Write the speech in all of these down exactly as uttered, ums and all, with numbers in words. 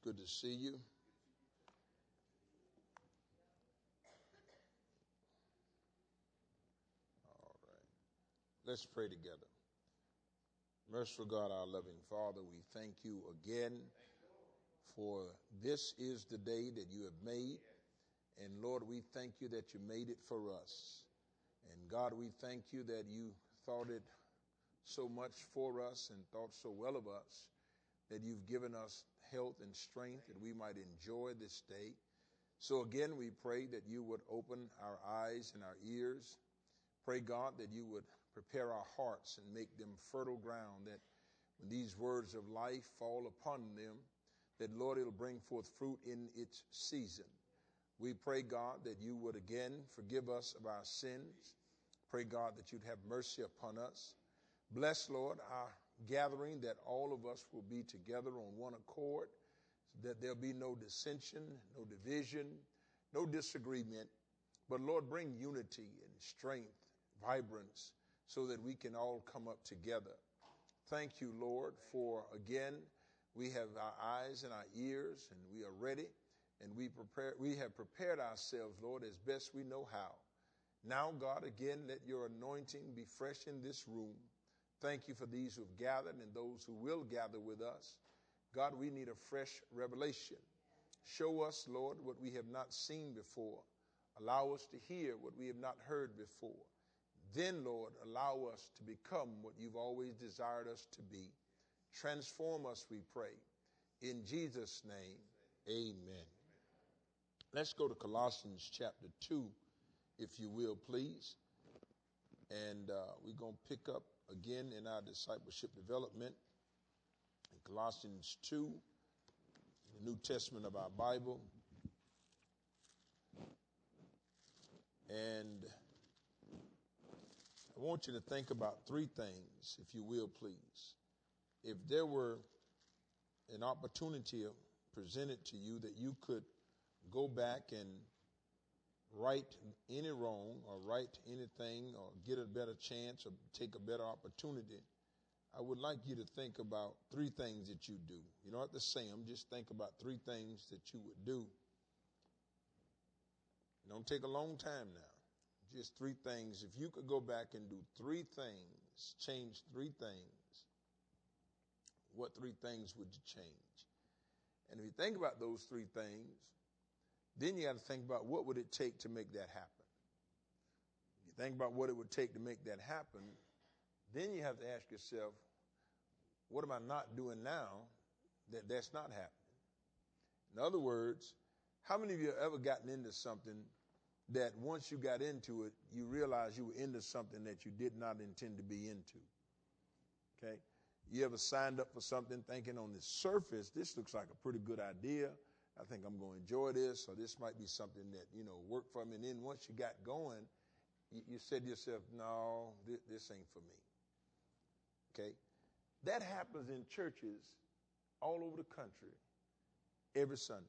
Good to see you. All right. Let's pray together. Merciful God, our loving Father, we thank you again for this is the day that you have made. And Lord, we thank you that you made it for us. And God, we thank you that you thought it so much for us and thought so well of us, that you've given us health and strength that we might enjoy this day. So again, we pray that you would open our eyes and our ears. Pray, God, that you would prepare our hearts and make them fertile ground, that when these words of life fall upon them, that, Lord, it'll bring forth fruit in its season. We pray, God, that you would again forgive us of our sins. Pray, God, that you'd have mercy upon us. Bless, Lord, our gathering, that all of us will be together on one accord, so that there'll be no dissension, no division, no disagreement. But Lord, bring unity and strength, vibrance, so that we can all come up together. Thank you, Lord, for again, we have our eyes and our ears, and we are ready, and we prepare. We have prepared ourselves, Lord, as best we know how. Now, God, again, let your anointing be fresh in this room. Thank you for these who have gathered and those who will gather with us. God, we need a fresh revelation. Show us, Lord, what we have not seen before. Allow us to hear what we have not heard before. Then, Lord, allow us to become what you've always desired us to be. Transform us, we pray. In Jesus' name, amen. Let's go to Colossians chapter two, if you will, please. And uh, we're going to pick up again in our discipleship development in Colossians two, the New Testament of our Bible. And I want you to think about three things, if you will, please. If there were an opportunity presented to you that you could go back and right any wrong or right anything or get a better chance or take a better opportunity, I would like you to think about three things that you do. You don't have to say them, just think about three things that you would do. It don't take a long time now. Just three things. If you could go back and do three things, change three things, what three things would you change? And if you think about those three things, then you got to think about what would it take to make that happen. If you think about what it would take to make that happen, then you have to ask yourself, what am I not doing now that that's not happening? In other words, how many of you have ever gotten into something that once you got into it, you realized you were into something that you did not intend to be into? Okay? You ever signed up for something thinking on the surface, this looks like a pretty good idea. I think I'm going to enjoy this, or this might be something that, you know, work for me. And then once you got going, you, you said to yourself, no, this, this ain't for me. Okay? That happens in churches all over the country every Sunday.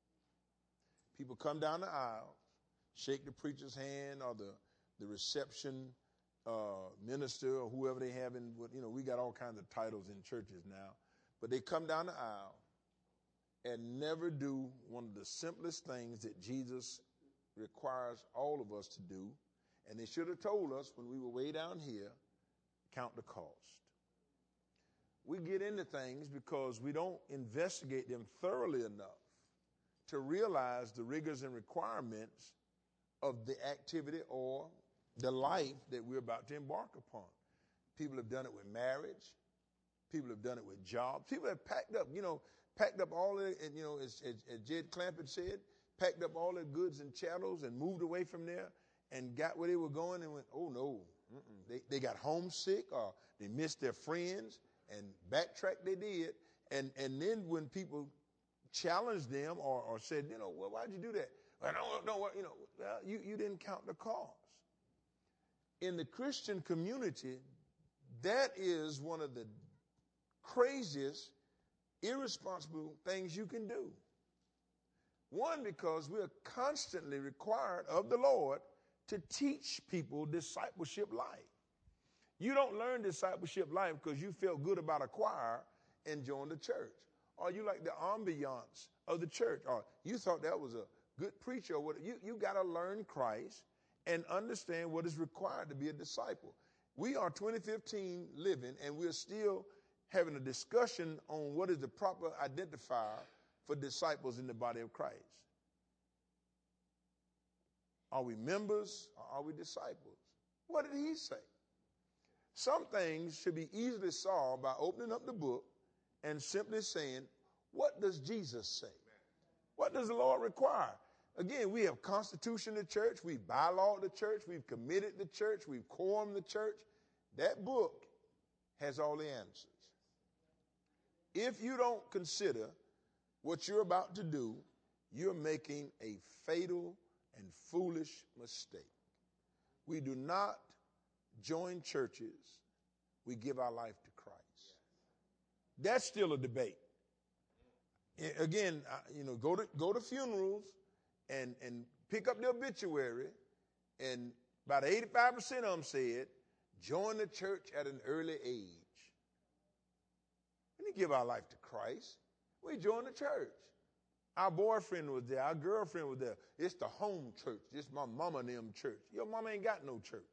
People come down the aisle, shake the preacher's hand or the, the reception uh, minister or whoever they have in, you know, we got all kinds of titles in churches now. But they come down the aisle and never do one of the simplest things that Jesus requires all of us to do. And they should have told us when we were way down here, count the cost. We get into things because we don't investigate them thoroughly enough to realize the rigors and requirements of the activity or the life that we're about to embark upon. People have done it with marriage. People have done it with jobs. People have packed up, you know, packed up all the, you know, as, as, as Jed Clampett said, packed up all their goods and chattels and moved away from there and got where they were going and went, oh, no. Mm-mm. They, they got homesick or they missed their friends and backtracked they did. And, and then when people challenged them or, or said, you know, well, why'd you do that? I don't know, you know, well, you, you didn't count the cost. In the Christian community, that is one of the craziest, irresponsible things you can do. One, because we are constantly required of the Lord to teach people discipleship life. You don't learn discipleship life because you felt good about a choir and joined the church. or you like the ambiance of the church, or you thought that was a good preacher, or what. You, you got to learn Christ and understand what is required to be a disciple. We are twenty fifteen living, and we're still having a discussion on what is the proper identifier for disciples in the body of Christ. Are we members or are we disciples? What did he say? Some things should be easily solved by opening up the book and simply saying, what does Jesus say? What does the Lord require? Again, we have constitution the church, we've bylawed the church, we've committed the church, we've quorumed the church. That book has all the answers. If you don't consider what you're about to do, you're making a fatal and foolish mistake. We do not join churches, we give our life to Christ. That's still a debate. Again, you know, go to go to funerals and, and pick up the obituary, and about eighty-five percent of them said, join the church at an early age. We didn't give our life to Christ. We joined the church. Our boyfriend was there. Our girlfriend was there. It's the home church. It's my mama and them church. Your mama ain't got no church.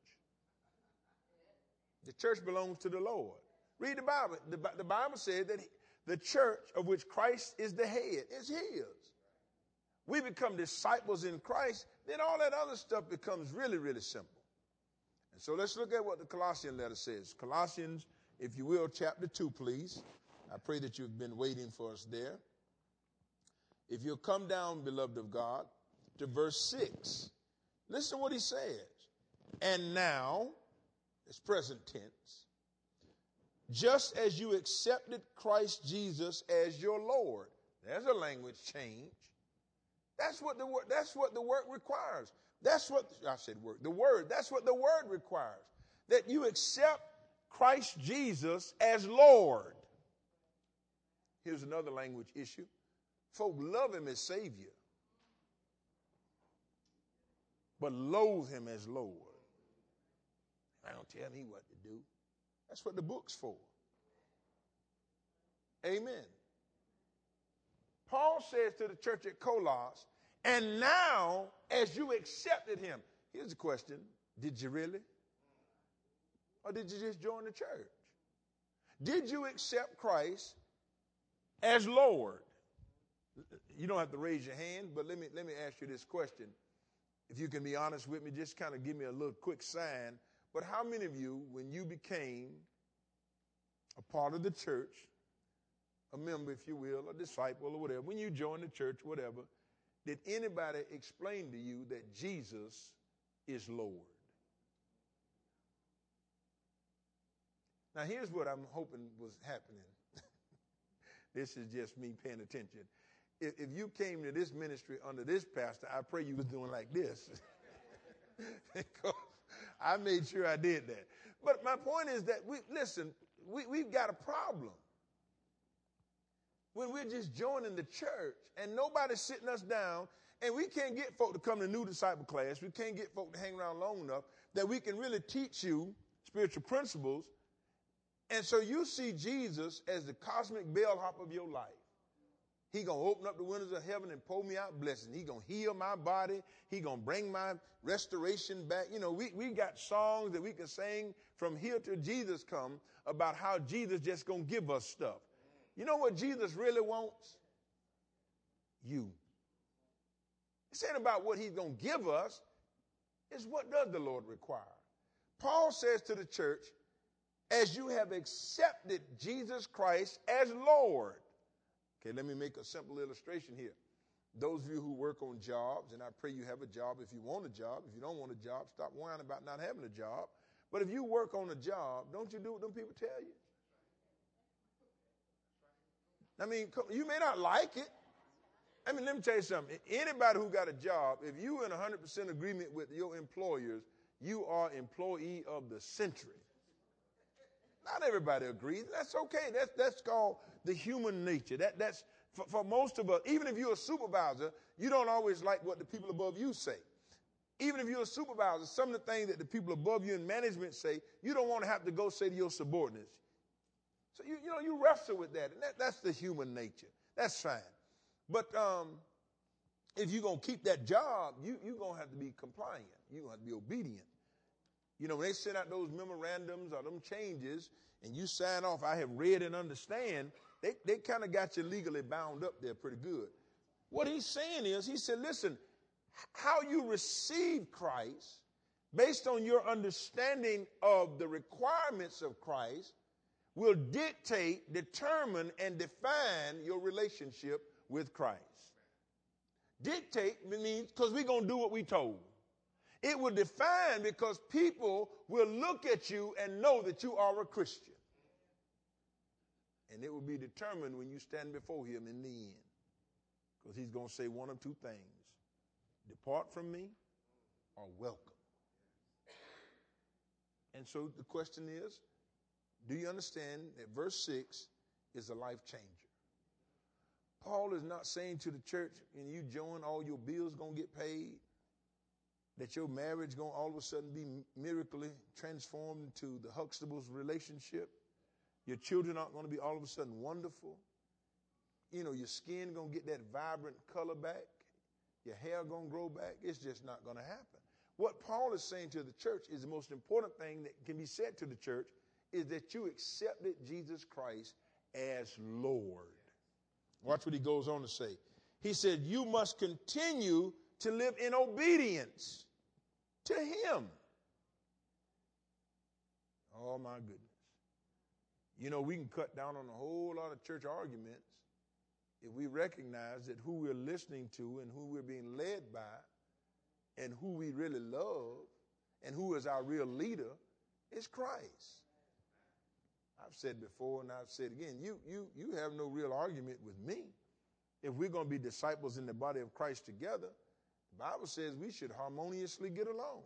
The church belongs to the Lord. Read the Bible. The, the Bible said that he, the church of which Christ is the head is his. We become disciples in Christ, then all that other stuff becomes really, really simple. And so let's look at what the Colossian letter says. Colossians, if you will, chapter two, please. I pray that you've been waiting for us there. If you'll come down, beloved of God, to verse six, listen to what he says. And now, it's present tense, just as you accepted Christ Jesus as your Lord. There's a language change. That's what the word, that's what the word requires. That's what, I said word, the word, that's what the word requires. That you accept Christ Jesus as Lord. Here's another language issue. Folk love him as Savior, but loathe him as Lord. I don't tell me what to do. That's what the book's for. Amen. Paul says to the church at Colossus, and now as you accepted him. Here's the question. Did you really? Or did you just join the church? Did you accept Christ as Lord? You don't have to raise your hand, but let me, let me ask you this question. If you can be honest with me, just kind of give me a little quick sign. But how many of you, when you became a part of the church, a member, if you will, a disciple or whatever, when you joined the church, whatever, did anybody explain to you that Jesus is Lord? Now, here's what I'm hoping was happening. This is just me paying attention. If, if you came to this ministry under this pastor, I pray you was doing like this. Because I made sure I did that. But my point is that, we listen, we, we've got a problem. When we're just joining the church and nobody's sitting us down, and we can't get folk to come to new disciple class, we can't get folk to hang around long enough that we can really teach you spiritual principles. And so you see Jesus as the cosmic bellhop of your life. He going to open up the windows of heaven and pour me out blessing. He going to heal my body. He going to bring my restoration back. You know, we, we got songs that we can sing from here till Jesus come about how Jesus just going to give us stuff. You know what Jesus really wants? You. It's ain't about what he's going to give us. It's what does the Lord require? Paul says to the church, as you have accepted Jesus Christ as Lord. Okay, let me make a simple illustration here. Those of you who work on jobs, and I pray you have a job if you want a job. If you don't want a job, stop whining about not having a job. But if you work on a job, don't you do what them people tell you? I mean, you may not like it. I mean, let me tell you something. Anybody who got a job, if you're in one hundred percent agreement with your employers, you are employee of the century. Not everybody agrees. That's okay. That's, that's called the human nature. That, that's for, for most of us. Even if you're a supervisor, you don't always like what the people above you say. Even if you're a supervisor, some of the things that the people above you in management say, you don't want to have to go say to your subordinates. So, you, you know, you wrestle with that. And that, that's the human nature. That's fine. But um, if you're going to keep that job, you, you're going to have to be compliant. You're going to have to be obedient. You know, when they send out those memorandums or them changes and you sign off, I have read and understand, they, they kind of got you legally bound up there pretty good. What he's saying is, he said, listen, how you receive Christ, based on your understanding of the requirements of Christ, will dictate, determine, and define your relationship with Christ. Dictate means because we're going to do what we told. It will define because people will look at you and know that you are a Christian. And it will be determined when you stand before him in the end. Because he's going to say one of two things. Depart from me or welcome. And so the question is, do you understand that verse six is a life changer? Paul is not saying to the church, when you join, all your bills going to get paid, that your marriage going to all of a sudden be miraculously transformed into the Huxtable's relationship. Your children aren't going to be all of a sudden wonderful. You know, your skin going to get that vibrant color back. Your hair going to grow back. It's just not going to happen. What Paul is saying to the church is the most important thing that can be said to the church is that you accepted Jesus Christ as Lord. Watch what he goes on to say. He said, you must continue to live in obedience to him. Oh, my goodness. You know, we can cut down on a whole lot of church arguments if we recognize that who we're listening to and who we're being led by and who we really love and who is our real leader is Christ. I've said before and I've said again, you, you, you have no real argument with me. If we're going to be disciples in the body of Christ together, the Bible says we should harmoniously get along.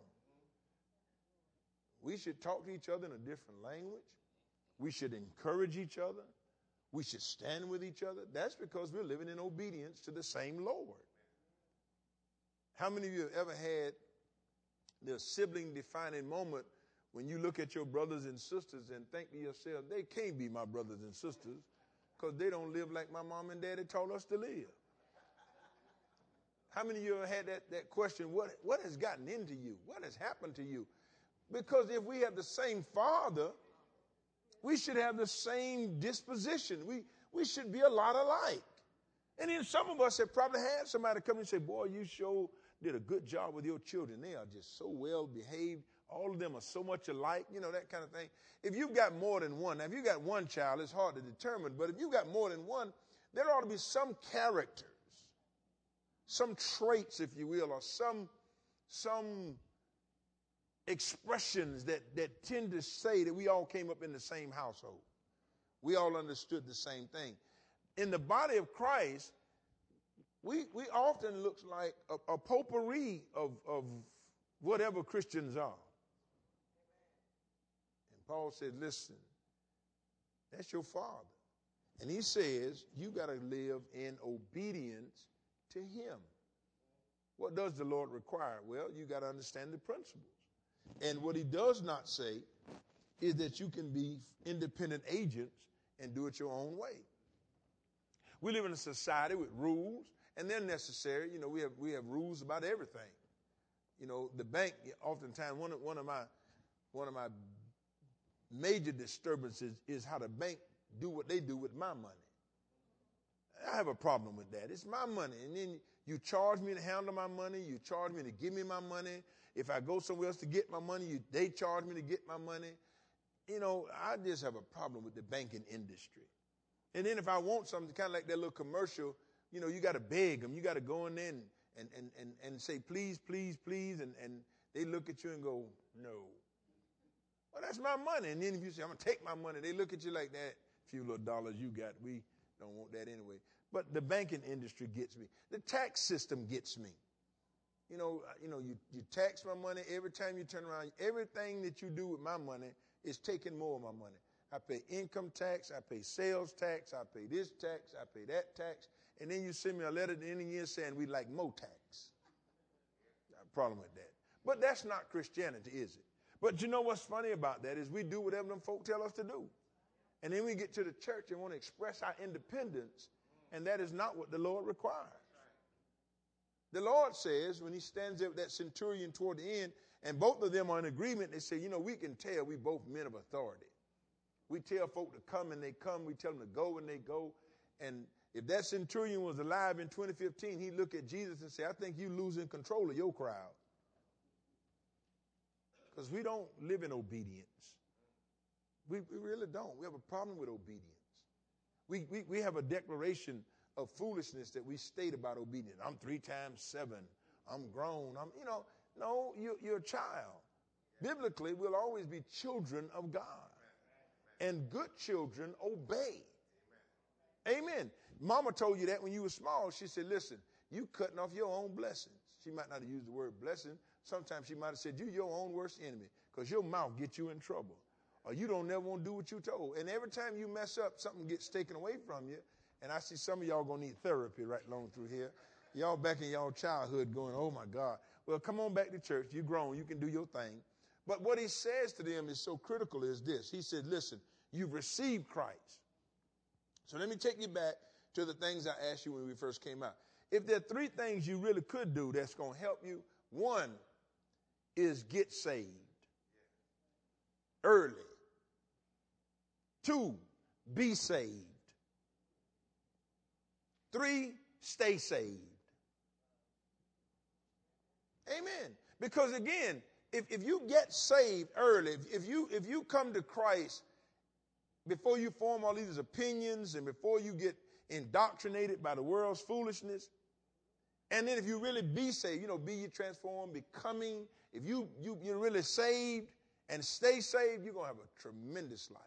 We should talk to each other in a different language. We should encourage each other. We should stand with each other. That's because we're living in obedience to the same Lord. How many of you have ever had the sibling defining moment when you look at your brothers and sisters and think to yourself, they can't be my brothers and sisters because they don't live like my mom and daddy taught us to live? How many of you have had that, that question, what, what has gotten into you? What has happened to you? Because if we have the same Father, we should have the same disposition. We, we should be a lot alike. And then some of us have probably had somebody come and say, boy, you sure did a good job with your children. They are just so well behaved. All of them are so much alike, you know, that kind of thing. If you've got more than one, now if you've got one child, it's hard to determine. But if you've got more than one, there ought to be some characters, some traits, if you will, or some, some expressions that, that tend to say that we all came up in the same household. We all understood the same thing. In the body of Christ, we, we often look like a, a potpourri of, of whatever Christians are. And Paul said, listen, that's your Father. And he says, you got to live in obedience to him. What does the Lord require? Well, you got to understand the principles. And what he does not say is that you can be independent agents and do it your own way. We live in a society with rules, and they're necessary. You know, we have we have rules about everything. You know, the bank, oftentimes, one of, one of my one of my major disturbances is how the bank do what they do with my money. I have a problem with that. It's my money. And then you charge me to handle my money. You charge me to give me my money. If I go somewhere else to get my money, you, they charge me to get my money. You know, I just have a problem with the banking industry. And then if I want something, kind of like that little commercial, you know, you got to beg them. You got to go in there and, and, and, and, and say, please, please, please. And, and they look at you and go, no. Well, that's my money. And then if you say, I'm going to take my money, they look at you like that. Few little dollars you got, we don't want that anyway. But the banking industry gets me. The tax system gets me. You know, you know, you, you tax my money every time you turn around. Everything that you do with my money is taking more of my money. I pay income tax, I pay sales tax, I pay this tax, I pay that tax. And then you send me a letter at the end of the year saying we'd like more tax. I have a problem with that. But that's not Christianity, is it? But you know what's funny about that is we do whatever them folk tell us to do. And then we get to the church and want to express our independence, and that is not what the Lord requires. The Lord says, when he stands there with that centurion toward the end, and both of them are in agreement, they say, you know, we can tell we both men of authority. We tell folk to come and they come. We tell them to go and they go. And if that centurion was alive in twenty fifteen, he'd look at Jesus and say, I think you're losing control of your crowd. Because we don't live in obedience. We, we really don't. We have a problem with obedience. We, we, we have a declaration of foolishness that we state about obedience. I'm three times seven. I'm grown. I'm, you know, no, you, you're a child. Biblically, we'll always be children of God. And good children obey. Amen. Mama told you that when you were small. She said, listen, you cutting off your own blessings. She might not have used the word blessing. Sometimes she might have said, you're your own worst enemy because your mouth gets you in trouble. Or you don't never want to do what you told. And every time you mess up, something gets taken away from you. And I see some of y'all going to need therapy right along through here. Y'all back in y'all childhood going, oh, my God. Well, come on back to church. You're grown. You can do your thing. But what he says to them is so critical is this. He said, listen, you've received Christ. So let me take you back to the things I asked you when we first came out. If there are three things you really could do that's going to help you, one is get saved early. Two, be saved. Three, stay saved. Amen. Because again, if, if you get saved early, if, if you if you come to Christ before you form all these opinions and before you get indoctrinated by the world's foolishness, and then if you really be saved, you know, be ye transformed, becoming, if you, you, you're really saved and stay saved, you're going to have a tremendous life.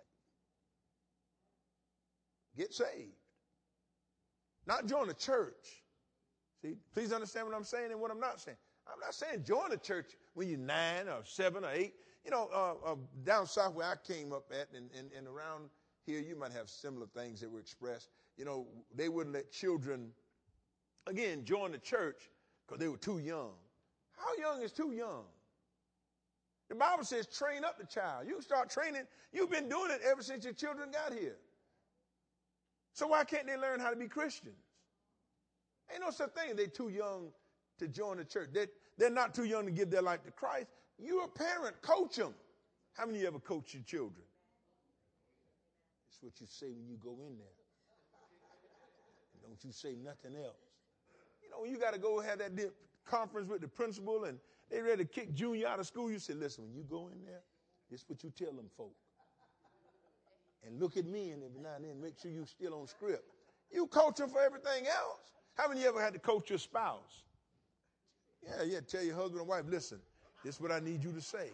Get saved. Not join a church. See, please understand what I'm saying and what I'm not saying. I'm not saying join a church when you're nine or seven or eight. You know, uh, uh, down south where I came up at and, and, and around here, you might have similar things that were expressed. You know, they wouldn't let children, again, join the church because they were too young. How young is too young? The Bible says train up the child. You start training. You've been doing it ever since your children got here. So why can't they learn how to be Christians? Ain't no such thing. They're too young to join the church. They're, they're not too young to give their life to Christ. You're a parent. Coach them. How many of you ever coach your children? That's what you say when you go in there. And don't you say nothing else. You know, when you got to go have that conference with the principal and they ready to kick Junior out of school, you say, listen, when you go in there, this is what you tell them folk. And look at me and every now and then make sure you're still on script. You coach them for everything else. How many of you ever had to coach your spouse? Yeah, yeah, tell your husband and wife, listen, this is what I need you to say.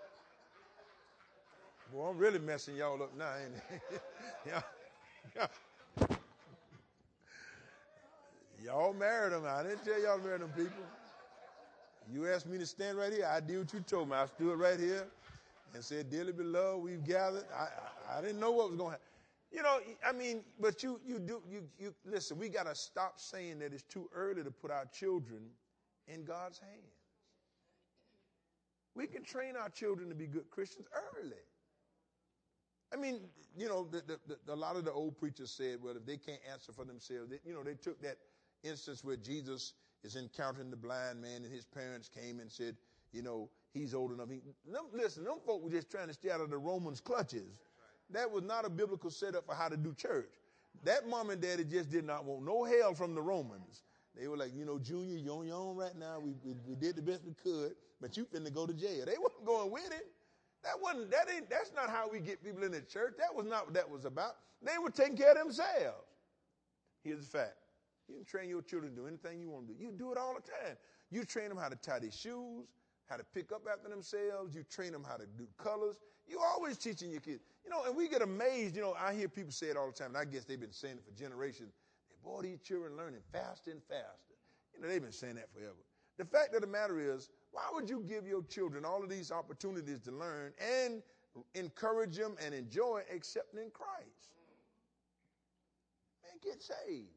Boy, I'm really messing y'all up now, ain't it? yeah, yeah. Y'all married them. I didn't tell y'all to marry them people. You asked me to stand right here. I did what you told me. I stood right here and said, dearly beloved, we've gathered. I, I, I didn't know what was going to happen. You know, I mean, but you, you do, you, you, listen, we got to stop saying that it's too early to put our children in God's hands. We can train our children to be good Christians early. I mean, you know, the, the, the, a lot of the old preachers said, well, if they can't answer for themselves, they, you know, they took that instance where Jesus is encountering the blind man and his parents came and said, you know, he's old enough. He, them, listen, them folk were just trying to stay out of the Romans' clutches. That was not a biblical setup for how to do church. That mom and daddy just did not want no help from the Romans. They were like, you know, Junior, you're on your own right now. We, we, we did the best we could, but you finna go to jail. They wasn't going with it. That wasn't, that ain't, that's not how we get people in the church. That was not what that was about. They were taking care of themselves. Here's the fact. You can train your children to do anything you want to do. You do it all the time. You train them how to tie their shoes, how to pick up after themselves. You train them how to do colors. You're always teaching your kids. You know, and we get amazed. You know, I hear people say it all the time, and I guess they've been saying it for generations. Boy, these children learning faster and faster. You know, they've been saying that forever. The fact of the matter is, why would you give your children all of these opportunities to learn and encourage them and enjoy except in Christ? Man, get saved.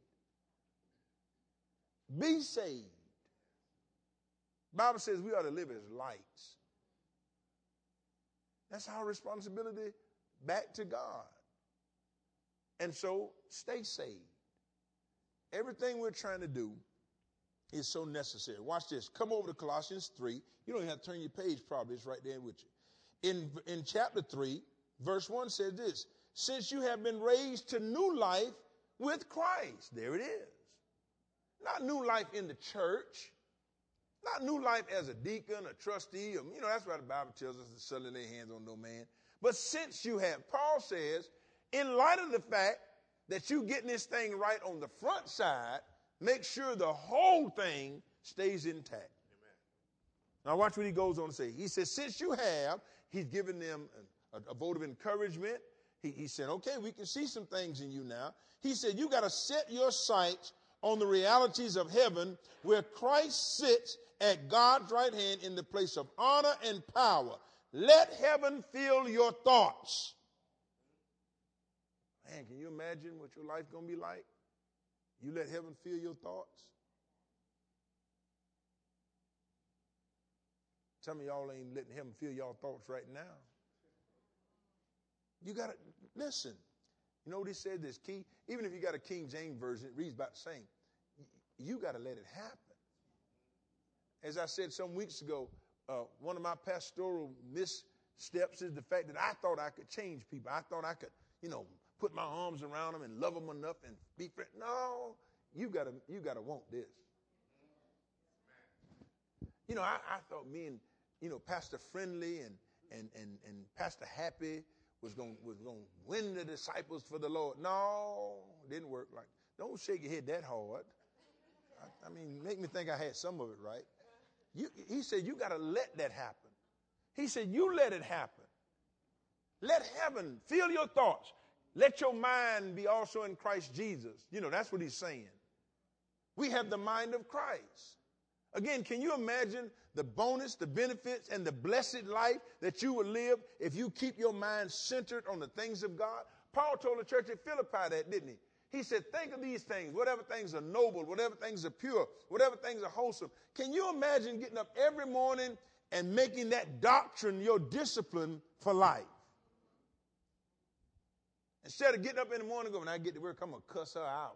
Be saved. The Bible says we ought to live as lights. That's our responsibility back to God. And so stay saved. Everything we're trying to do is so necessary. Watch this. Come over to Colossians three. You don't even have to turn your page, probably. It's right there with you. In, in chapter three, verse one says this: since you have been raised to new life with Christ. There it is. Not new life in the church. Not new life as a deacon, a trustee. Or, you know, that's why the Bible tells us to suddenly lay hands on no man. But since you have, Paul says, in light of the fact that you getting this thing right on the front side, make sure the whole thing stays intact. Amen. Now watch what he goes on to say. He says, since you have, he's given them a, a vote of encouragement. He, he said, okay, we can see some things in you now. He said, you got to set your sights on the realities of heaven, where Christ sits at God's right hand in the place of honor and power. Let heaven fill your thoughts. Man, can you imagine what your life going to be like? You let heaven fill your thoughts? Some of y'all ain't letting heaven fill y'all thoughts right now. You got to, listen. You know what he said? This key, even if you got a King James version, it reads about the same. You got to let it happen. As I said some weeks ago, uh, one of my pastoral missteps is the fact that I thought I could change people. I thought I could, you know, put my arms around them and love them enough and be friends. No, you gotta, you gotta want this. You know, I, I thought me and, you know, Pastor Friendly and and and and Pastor Happy was going was going to win the disciples for the Lord. No, it didn't work like. Don't shake your head that hard. I, I mean, make me think I had some of it right. You, he said, you got to let that happen. He said, you let it happen. Let heaven fill your thoughts. Let your mind be also in Christ Jesus. You know, that's what he's saying. We have the mind of Christ. Again, can you imagine the bonus, the benefits, and the blessed life that you will live if you keep your mind centered on the things of God? Paul told the church at Philippi that, didn't he? He said, think of these things, whatever things are noble, whatever things are pure, whatever things are wholesome. Can you imagine getting up every morning and making that doctrine your discipline for life? Instead of getting up in the morning and going, when I get to work, I'm going to cuss her out.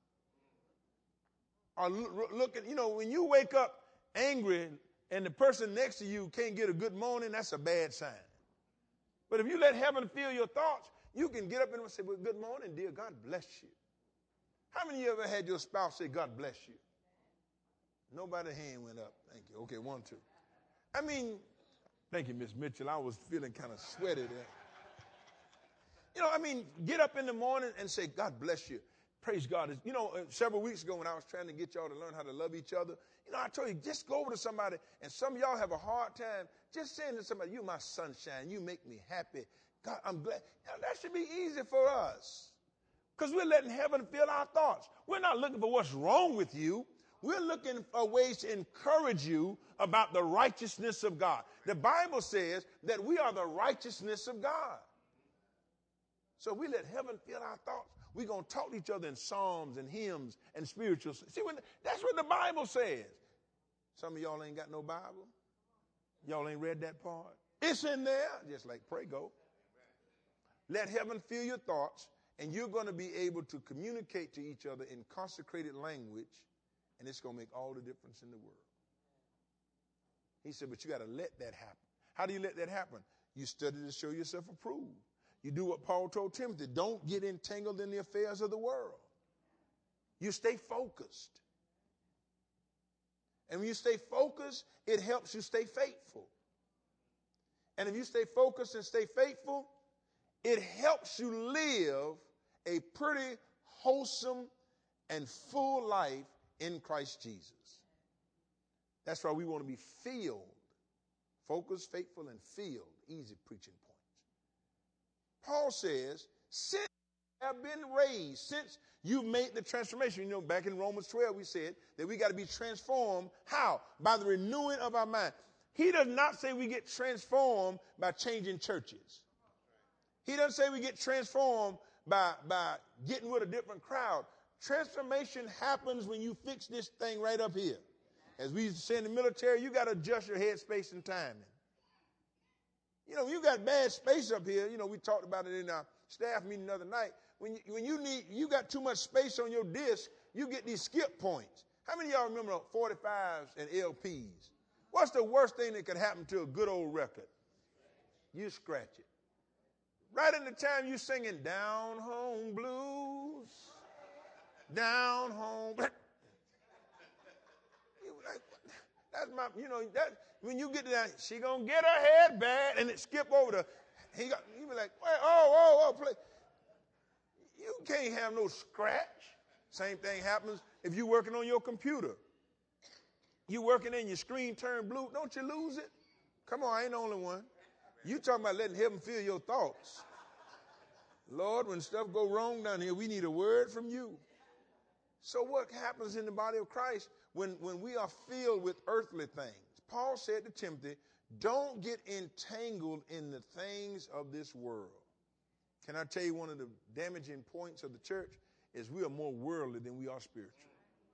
Or look at, you know, when you wake up angry and the person next to you can't get a good morning, that's a bad sign. But if you let heaven fill your thoughts, you can get up and say, well, good morning, dear. God bless you. How many of you ever had your spouse say, God bless you? Nobody's hand went up. Thank you. Okay, one, two. I mean, thank you, Miss Mitchell. I was feeling kind of sweaty there. You know, I mean, get up in the morning and say, God bless you. Praise God. You know, several weeks ago when I was trying to get y'all to learn how to love each other, you know, I told you, just go over to somebody, and some of y'all have a hard time just saying to somebody, you my sunshine, you make me happy. God, I'm glad. You know, that should be easy for us because we're letting heaven fill our thoughts. We're not looking for what's wrong with you. We're looking for ways to encourage you about the righteousness of God. The Bible says that we are the righteousness of God. So we let heaven fill our thoughts. We're going to talk to each other in psalms and hymns and spirituals. See, when, that's what the Bible says. Some of y'all ain't got no Bible. Y'all ain't read that part. It's in there, just like pray go. Let heaven fill your thoughts, and you're going to be able to communicate to each other in consecrated language, and it's going to make all the difference in the world. He said, but you got to let that happen. How do you let that happen? You study to show yourself approved. You do what Paul told Timothy. Don't get entangled in the affairs of the world. You stay focused. And when you stay focused, it helps you stay faithful. And if you stay focused and stay faithful, it helps you live a pretty wholesome and full life in Christ Jesus. That's why we want to be filled. Focused, faithful, and filled. Easy preaching points. Paul says, since you have been raised, since you've made the transformation. You know, back in Romans twelve, we said that we got to be transformed. How? By the renewing of our mind. He does not say we get transformed by changing churches. He doesn't say we get transformed by, by getting with a different crowd. Transformation happens when you fix this thing right up here. As we used to say in the military, you got to adjust your head space and timing. You know, you got bad space up here. You know, we talked about it in our staff meeting the other night. when you, when you need, you got too much space on your disc, you get these skip points. How many of y'all remember forty-fives and L Ps? What's the worst thing that could happen to a good old record? You scratch it. Right in the time you singing Down Home Blues, Down Home. That's my, you know, that when you get to that, she gonna get her head bad, and it skip over the, he got, you be like, wait, oh, oh, oh, play. You can't have no scratch. Same thing happens if you're working on your computer. You working and your screen turned blue, don't you lose it? Come on, I ain't the only one. You talking about letting heaven fill your thoughts. Lord, when stuff go wrong down here, we need a word from you. So what happens in the body of Christ when, when we are filled with earthly things? Paul said to Timothy, don't get entangled in the things of this world. Can I tell you one of the damaging points of the church is we are more worldly than we are spiritual.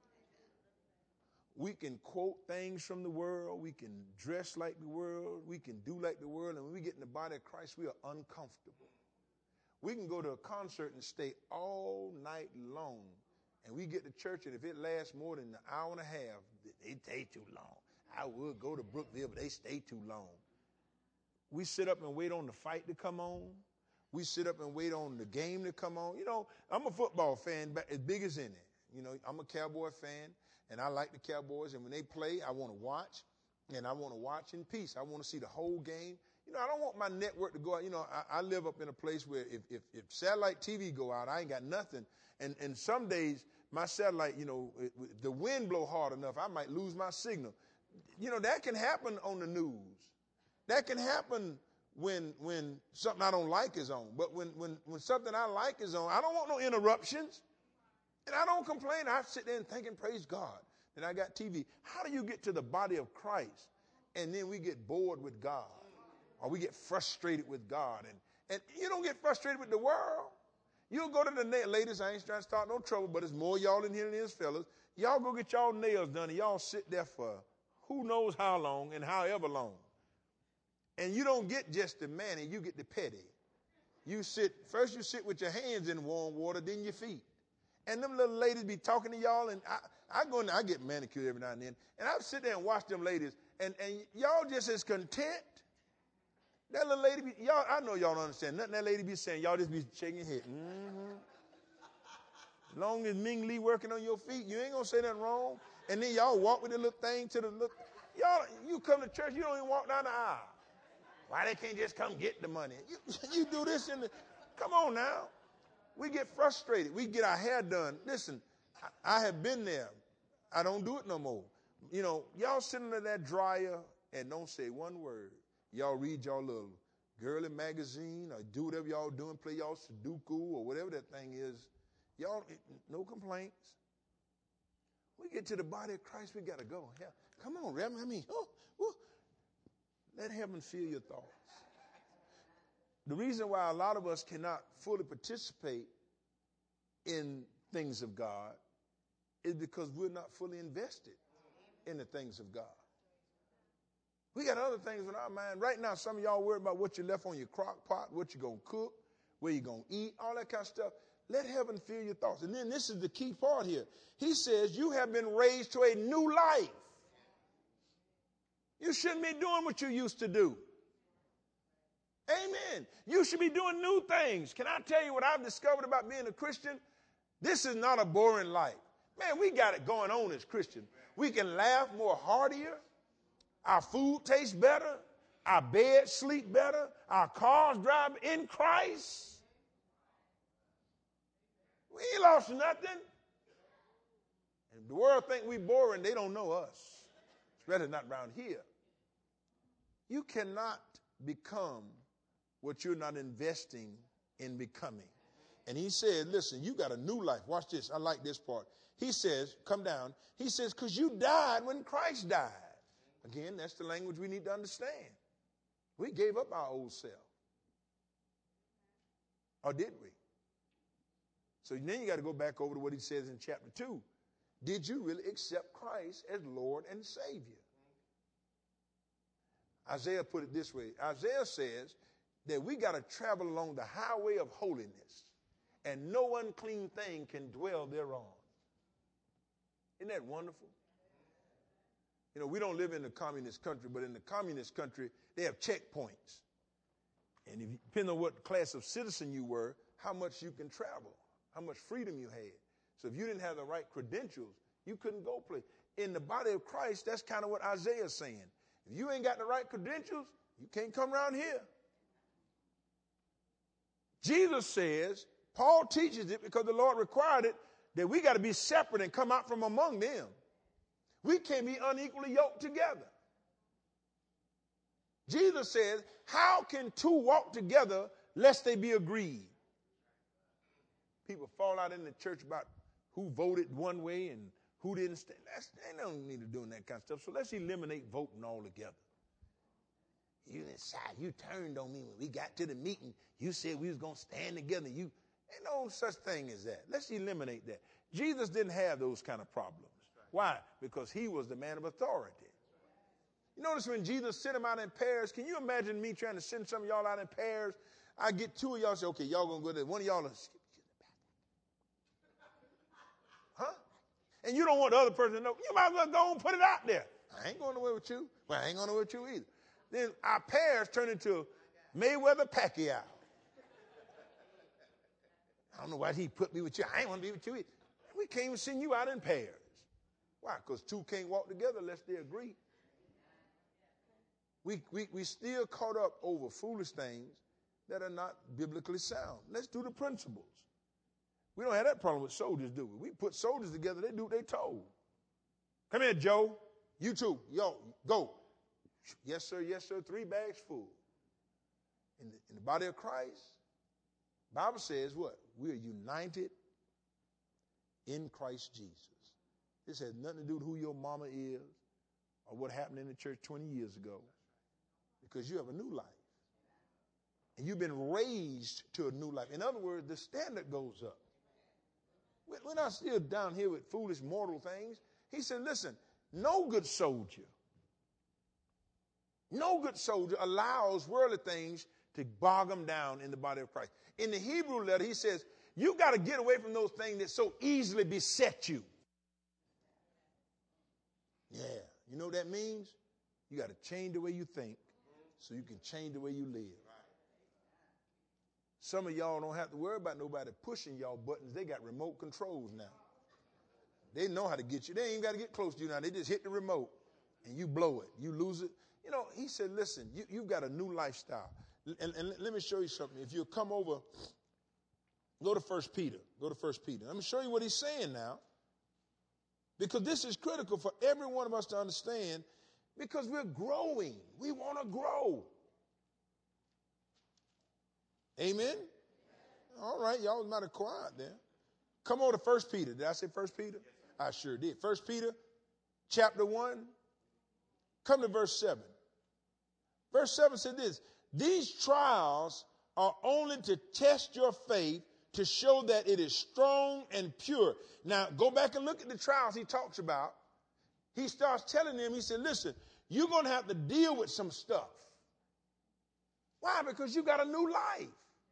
We can quote things from the world. We can dress like the world. We can do like the world. And when we get in the body of Christ, we are uncomfortable. We can go to a concert and stay all night long. And we get to church, and if it lasts more than an hour and a half, they stay too long. I would go to Brookville, but they stay too long. We sit up and wait on the fight to come on. We sit up and wait on the game to come on. You know, I'm a football fan, as big as any. You know, I'm a Cowboy fan, and I like the Cowboys. And when they play, I want to watch, and I want to watch in peace. I want to see the whole game. You know, I don't want my network to go out. You know, I, I live up in a place where if, if, if satellite T V go out, I ain't got nothing. And, and some days, my satellite, you know, it, the wind blow hard enough, I might lose my signal. You know, that can happen on the news. That can happen when when something I don't like is on. But when, when, when something I like is on, I don't want no interruptions. And I don't complain. I sit there and think and praise God that I got T V. How do you get to the body of Christ and then we get bored with God? Or we get frustrated with God? And, and you don't get frustrated with the world. You'll go to the nail. Ladies, I ain't trying to start no trouble, but it's more y'all in here than there's fellas. Y'all go get y'all nails done, and y'all sit there for who knows how long and however long. And you don't get just the mani, you get the petty. You sit, first you sit with your hands in warm water, then your feet. And them little ladies be talking to y'all, and I, I go in there, I get manicured every now and then, and I sit there and watch them ladies, and, and y'all just as content. That little lady, be, y'all, I know y'all don't understand. Nothing that lady be saying, y'all just be shaking your head. Mm-hmm. Long as Ming Lee working on your feet, you ain't gonna say nothing wrong. And then y'all walk with the little thing to the look. Y'all, you come to church, you don't even walk down the aisle. Why they can't just come get the money? You, you do this in the, come on now. We get frustrated. We get our hair done. Listen, I, I have been there. I don't do it no more. You know, y'all sit under that dryer and don't say one word. Y'all read y'all little girly magazine or do whatever y'all doing, play y'all Sudoku or whatever that thing is. Y'all, no complaints. We get to the body of Christ, we got to go. Yeah, come on, Reverend. I mean, oh, oh. Let heaven fill your thoughts. The reason why a lot of us cannot fully participate in things of God is because we're not fully invested in the things of God. We got other things in our mind. Right now, some of y'all worried about what you left on your crock pot, what you're going to cook, where you're going to eat, all that kind of stuff. Let heaven fill your thoughts. And then this is the key part here. He says you have been raised to a new life. You shouldn't be doing what you used to do. Amen. You should be doing new things. Can I tell you what I've discovered about being a Christian? This is not a boring life. Man, we got it going on as Christians. We can laugh more heartier. Our food tastes better. Our beds sleep better. Our cars drive in Christ. We ain't lost nothing. And the world think we boring. They don't know us. Especially not around here. You cannot become what you're not investing in becoming. And he said, listen, you got a new life. Watch this. I like this part. He says, come down. He says, because you died when Christ died. Again, that's the language we need to understand. We gave up our old self. Or did we? So then you got to go back over to what he says in chapter two. Did you really accept Christ as Lord and Savior? Isaiah put it this way. Isaiah says that we got to travel along the highway of holiness. and no unclean thing can dwell thereon. Isn't that wonderful? You know, we don't live in a communist country, but in the communist country, they have checkpoints. And if you, depending on what class of citizen you were, how much you can travel, how much freedom you had. So if you didn't have the right credentials, you couldn't go play. In the body of Christ, that's kind of what Isaiah is saying. If you ain't got the right credentials, you can't come around here. Jesus says, Paul teaches it because the Lord required it, that we got to be separate and come out from among them. We can't be unequally yoked together. Jesus says, how can two walk together lest they be agreed? People fall out in the church about who voted one way and who didn't stand. That's, they don't need to do that kind of stuff. So let's eliminate voting altogether. You inside, you turned on me when we got to the meeting. You said we was going to stand together. You ain't no such thing as that. Let's eliminate that. Jesus didn't have those kind of problems. Why? Because he was the man of authority. You notice when Jesus sent them out in pairs, can you imagine me trying to send some of y'all out in pairs? I get two of y'all say, okay, y'all going to go there. One of y'all is, huh? And you don't want the other person to know. You might as well go and put it out there. I ain't going away with you. Well, I ain't going away with you either. Then our pairs turn into Mayweather Pacquiao. I don't know why he put me with you. I ain't want to be with you either. We can't even send you out in pairs. Why? Because two can't walk together unless they agree. We, we, we still caught up over foolish things that are not biblically sound. Let's do the principles. We don't have that problem with soldiers, do we? We put soldiers together, they do what they told. Come here, Joe. You too. Yo, go. Yes, sir. Yes, sir. Three bags full. In the, in the body of Christ, the Bible says what? We are united in Christ Jesus. This has nothing to do with who your mama is or what happened in the church twenty years ago, because you have a new life. And you've been raised to a new life. In other words, the standard goes up. We're not still down here with foolish mortal things. He said, listen, no good soldier, no good soldier allows worldly things to bog them down in the body of Christ. In the Hebrew letter, he says, you got to get away from those things that so easily beset you. Yeah, you know what that means? You got to change the way you think so you can change the way you live. Some of y'all don't have to worry about nobody pushing y'all buttons. They got remote controls now. They know how to get you. They ain't got to get close to you now. They just hit the remote and you blow it. You lose it. You know, he said, listen, you, you've got a new lifestyle. And, and let me show you something. If you come over, go to First Peter. Go to First Peter. Let me show you what he's saying now. Because this is critical for every one of us to understand, because we're growing. We want to grow. Amen? All right, y'all was mighty quiet there. Come on to First Peter. Did I say First Peter? I sure did. First Peter, chapter one. Come to verse seven. Verse seven said this: these trials are only to test your faith, to show that it is strong and pure. Now, go back and look at the trials he talks about. He starts telling them, he said, listen, you're going to have to deal with some stuff. Why? Because you got a new life.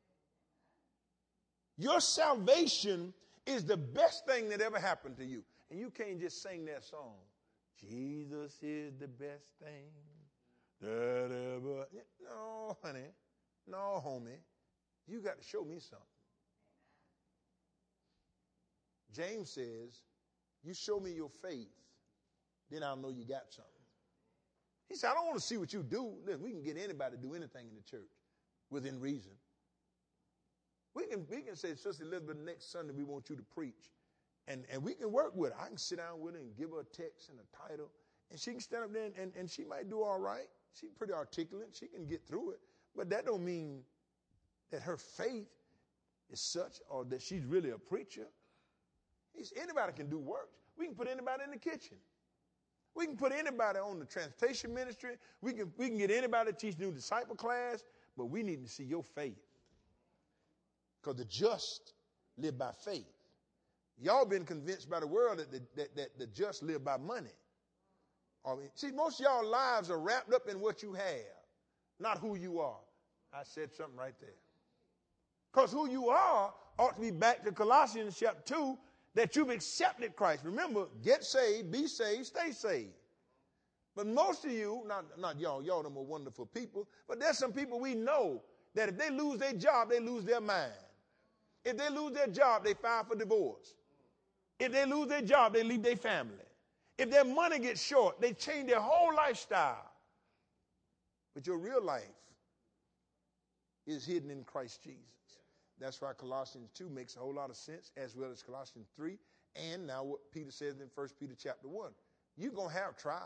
Your salvation is the best thing that ever happened to you. And you can't just sing that song. Jesus is the best thing that ever. No, honey. No, homie. You got to show me something. James says, you show me your faith, then I'll know you got something. He said, I don't want to see what you do. Listen, we can get anybody to do anything in the church within reason. We can, we can say, Sister Elizabeth, next Sunday we want you to preach. And, and we can work with her. I can sit down with her and give her a text and a title. And she can stand up there and, and, and she might do all right. She's pretty articulate. She can get through it. But that don't mean that her faith is such or that she's really a preacher. He's, anybody can do work. We can put anybody in the kitchen. We can put anybody on the transportation ministry. We can, we can get anybody to teach new disciple class. But we need to see your faith. Because the just live by faith. Y'all been convinced by the world that the, that, that the just live by money. I mean, see, most of y'all lives are wrapped up in what you have, not who you are. I said something right there. Because who you are ought to be back to Colossians chapter two, that you've accepted Christ. Remember, get saved, be saved, stay saved. But most of you, not, not y'all, y'all them are wonderful people, but there's some people we know that if they lose their job, they lose their mind. If they lose their job, they file for divorce. If they lose their job, they leave their family. If their money gets short, they change their whole lifestyle. But your real life is hidden in Christ Jesus. That's why Colossians two makes a whole lot of sense, as well as Colossians three, and now what Peter says in First Peter chapter one. You're going to have trials.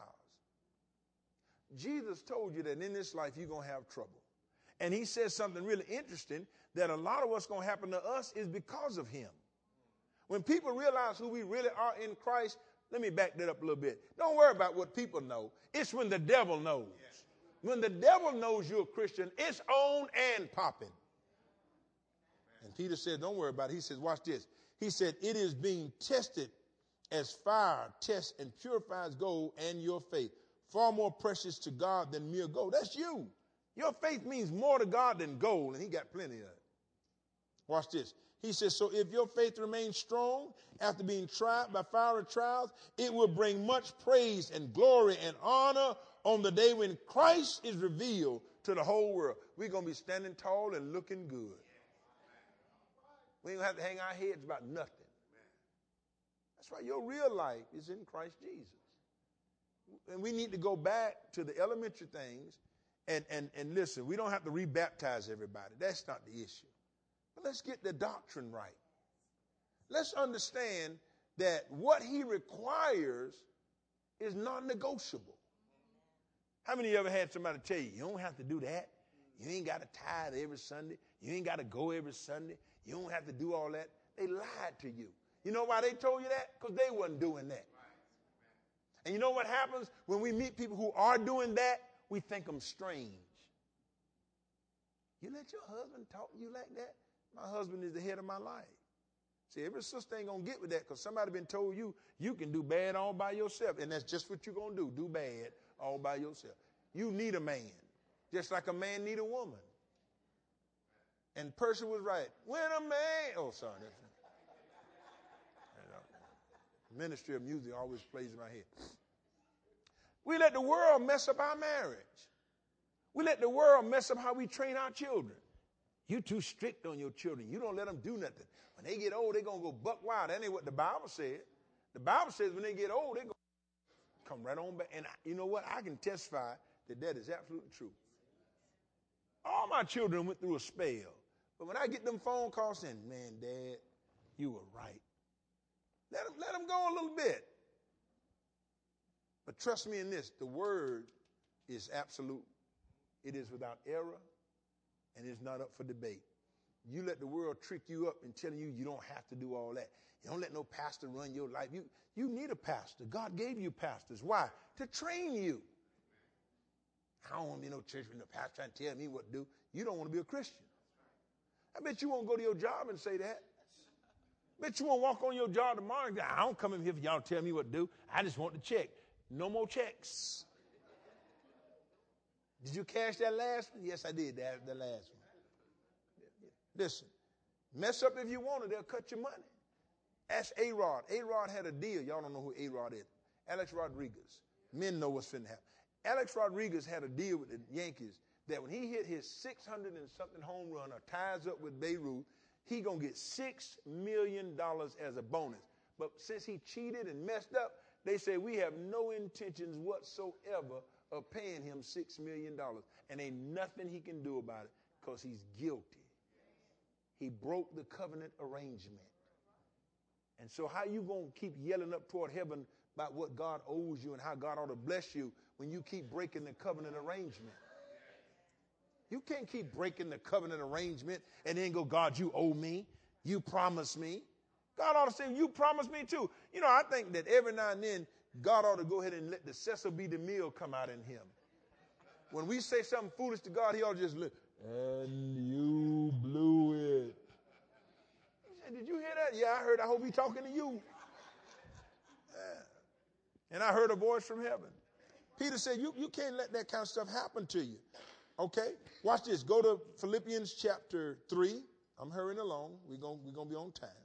Jesus told you that in this life you're going to have trouble. And he says something really interesting, that a lot of what's going to happen to us is because of him. When people realize who we really are in Christ, let me back that up a little bit. Don't worry about what people know. It's when the devil knows. When the devil knows you're a Christian, it's on and popping. And Peter said, don't worry about it. He says, watch this. He said, it is being tested as fire tests and purifies gold, and your faith, far more precious to God than mere gold. That's you. Your faith means more to God than gold, and he got plenty of it. Watch this. He says, so if your faith remains strong after being tried by fiery trials, it will bring much praise and glory and honor on the day when Christ is revealed to the whole world. We're going to be standing tall and looking good. We ain't going to have to hang our heads about nothing. That's why your real life is in Christ Jesus. And we need to go back to the elementary things and, and, and listen, we don't have to rebaptize everybody. That's not the issue. But let's get the doctrine right. Let's understand that what he requires is non-negotiable. How many of you ever had somebody tell you, you don't have to do that. You ain't got to tithe every Sunday. You ain't got to go every Sunday. You don't have to do all that. They lied to you. You know why they told you that? Because they wasn't doing that. And you know what happens when we meet people who are doing that? We think them strange. You let your husband talk to you like that? My husband is the head of my life. See, every sister ain't going to get with that because somebody been told you you can do bad all by yourself. And that's just what you're going to do, do bad all by yourself. You need a man, just like a man need a woman. And Percy was right. When a man, oh, sorry. That's, Ministry of music always plays in my head. We let the world mess up our marriage. We let the world mess up how we train our children. You're too strict on your children. You don't let them do nothing. When they get old, they're going to go buck wild. That ain't what the Bible said. The Bible says when they get old, they're going to come right on back. And I, you know what? I can testify that that is absolutely true. All my children went through a spell. But when I get them phone calls saying, man, Dad, you were right. Let them, let them go a little bit. But trust me in this, the word is absolute. It is without error, and it's not up for debate. You let the world trick you up and telling you you don't have to do all that. You don't let no pastor run your life. You, you need a pastor. God gave you pastors. Why? To train you. I don't want to be no church when the pastor trying to tell me what to do. You don't want to be a Christian. I bet you won't go to your job and say that. Bet you won't walk on your job tomorrow and say, I don't come in here for y'all to tell me what to do. I just want the check. No more checks. Did you cash that last one? Yes, I did, that, the last one. Listen, mess up if you want to, they'll cut your money. Ask A-Rod. A-Rod had a deal. Y'all don't know who A-Rod is. Alex Rodriguez. Men know what's finna happen. Alex Rodriguez had a deal with the Yankees that when he hit his six hundred and something home run or ties up with Beirut, he going to get six million dollars as a bonus. But since he cheated and messed up, they say we have no intentions whatsoever of paying him six million dollars. And ain't nothing he can do about it because he's guilty. He broke the covenant arrangement. And so how you going to keep yelling up toward heaven about what God owes you and how God ought to bless you when you keep breaking the covenant arrangement? You can't keep breaking the covenant arrangement and then go, God, you owe me. You promised me. God ought to say, you promised me too. You know, I think that every now and then, God ought to go ahead and let the Cecil B. DeMille come out in him. When we say something foolish to God, he ought to just look, and you blew it. He said, did you hear that? Yeah, I heard. I hope he's talking to you. Yeah. And I heard a voice from heaven. Peter said, you, you can't let that kind of stuff happen to you. Okay? Watch this. Go to Philippians chapter three. I'm hurrying along. We're going we're going to be on time.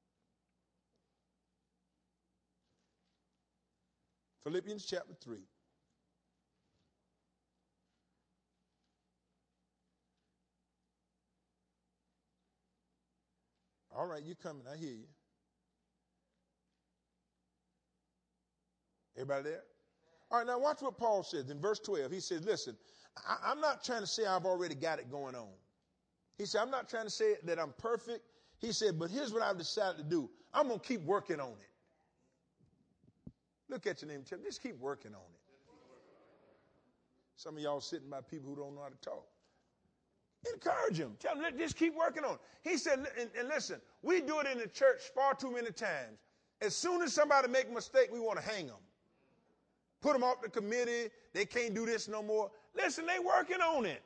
Philippians chapter three. All right, you're coming. I hear you. Everybody there? All right, now watch what Paul says in verse twelve. He says, listen, I, I'm not trying to say I've already got it going on. He said, I'm not trying to say that I'm perfect. He said, but here's what I've decided to do. I'm going to keep working on it. Look at your name, Tim. Just keep working on it. Some of y'all sitting by people who don't know how to talk. Encourage them. Tell them, just keep working on it. He said, and, and listen, we do it in the church far too many times. As soon as somebody make a mistake, we want to hang them. Put them off the committee. They can't do this no more. Listen, they working on it.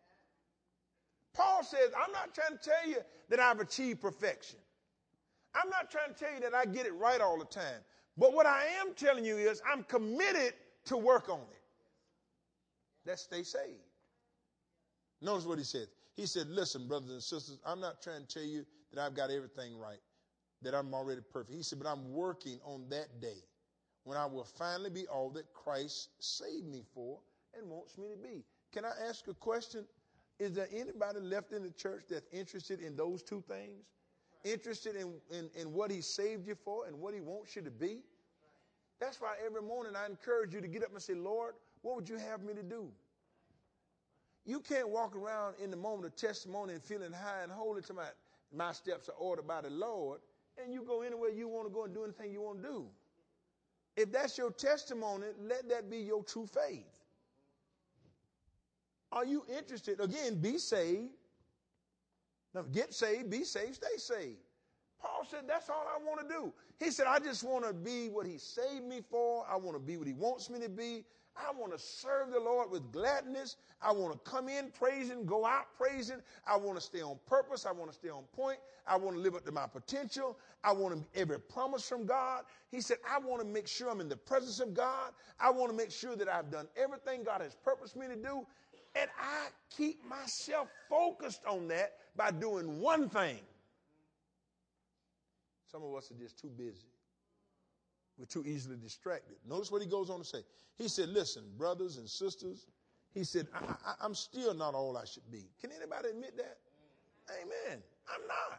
Paul says, I'm not trying to tell you that I've achieved perfection. I'm not trying to tell you that I get it right all the time. But what I am telling you is I'm committed to work on it. Let's stay saved. Notice what he said. He said, listen, brothers and sisters, I'm not trying to tell you that I've got everything right, that I'm already perfect. He said, but I'm working on that day when I will finally be all that Christ saved me for and wants me to be. Can I ask a question? Is there anybody left in the church that's interested in those two things? Interested in, in, in what he saved you for and what he wants you to be? That's why every morning I encourage you to get up and say, Lord, what would you have me to do? You can't walk around in the moment of testimony and feeling high and holy to my, my steps are ordered by the Lord, and you go anywhere you want to go and do anything you want to do. If that's your testimony, let that be your true faith. Are you interested? Again, be saved. Now, get saved, be saved, stay saved. Paul said, that's all I want to do. He said, I just want to be what he saved me for. I want to be what he wants me to be. I want to serve the Lord with gladness. I want to come in praising, go out praising. I want to stay on purpose. I want to stay on point. I want to live up to my potential. I want to, every promise from God. He said, I want to make sure I'm in the presence of God. I want to make sure that I've done everything God has purposed me to do. And I keep myself focused on that by doing one thing. Some of us are just too busy. We're too easily distracted. Notice what he goes on to say. He said, listen, brothers and sisters, he said, I, I, I'm still not all I should be. Can anybody admit that? Amen. I'm not.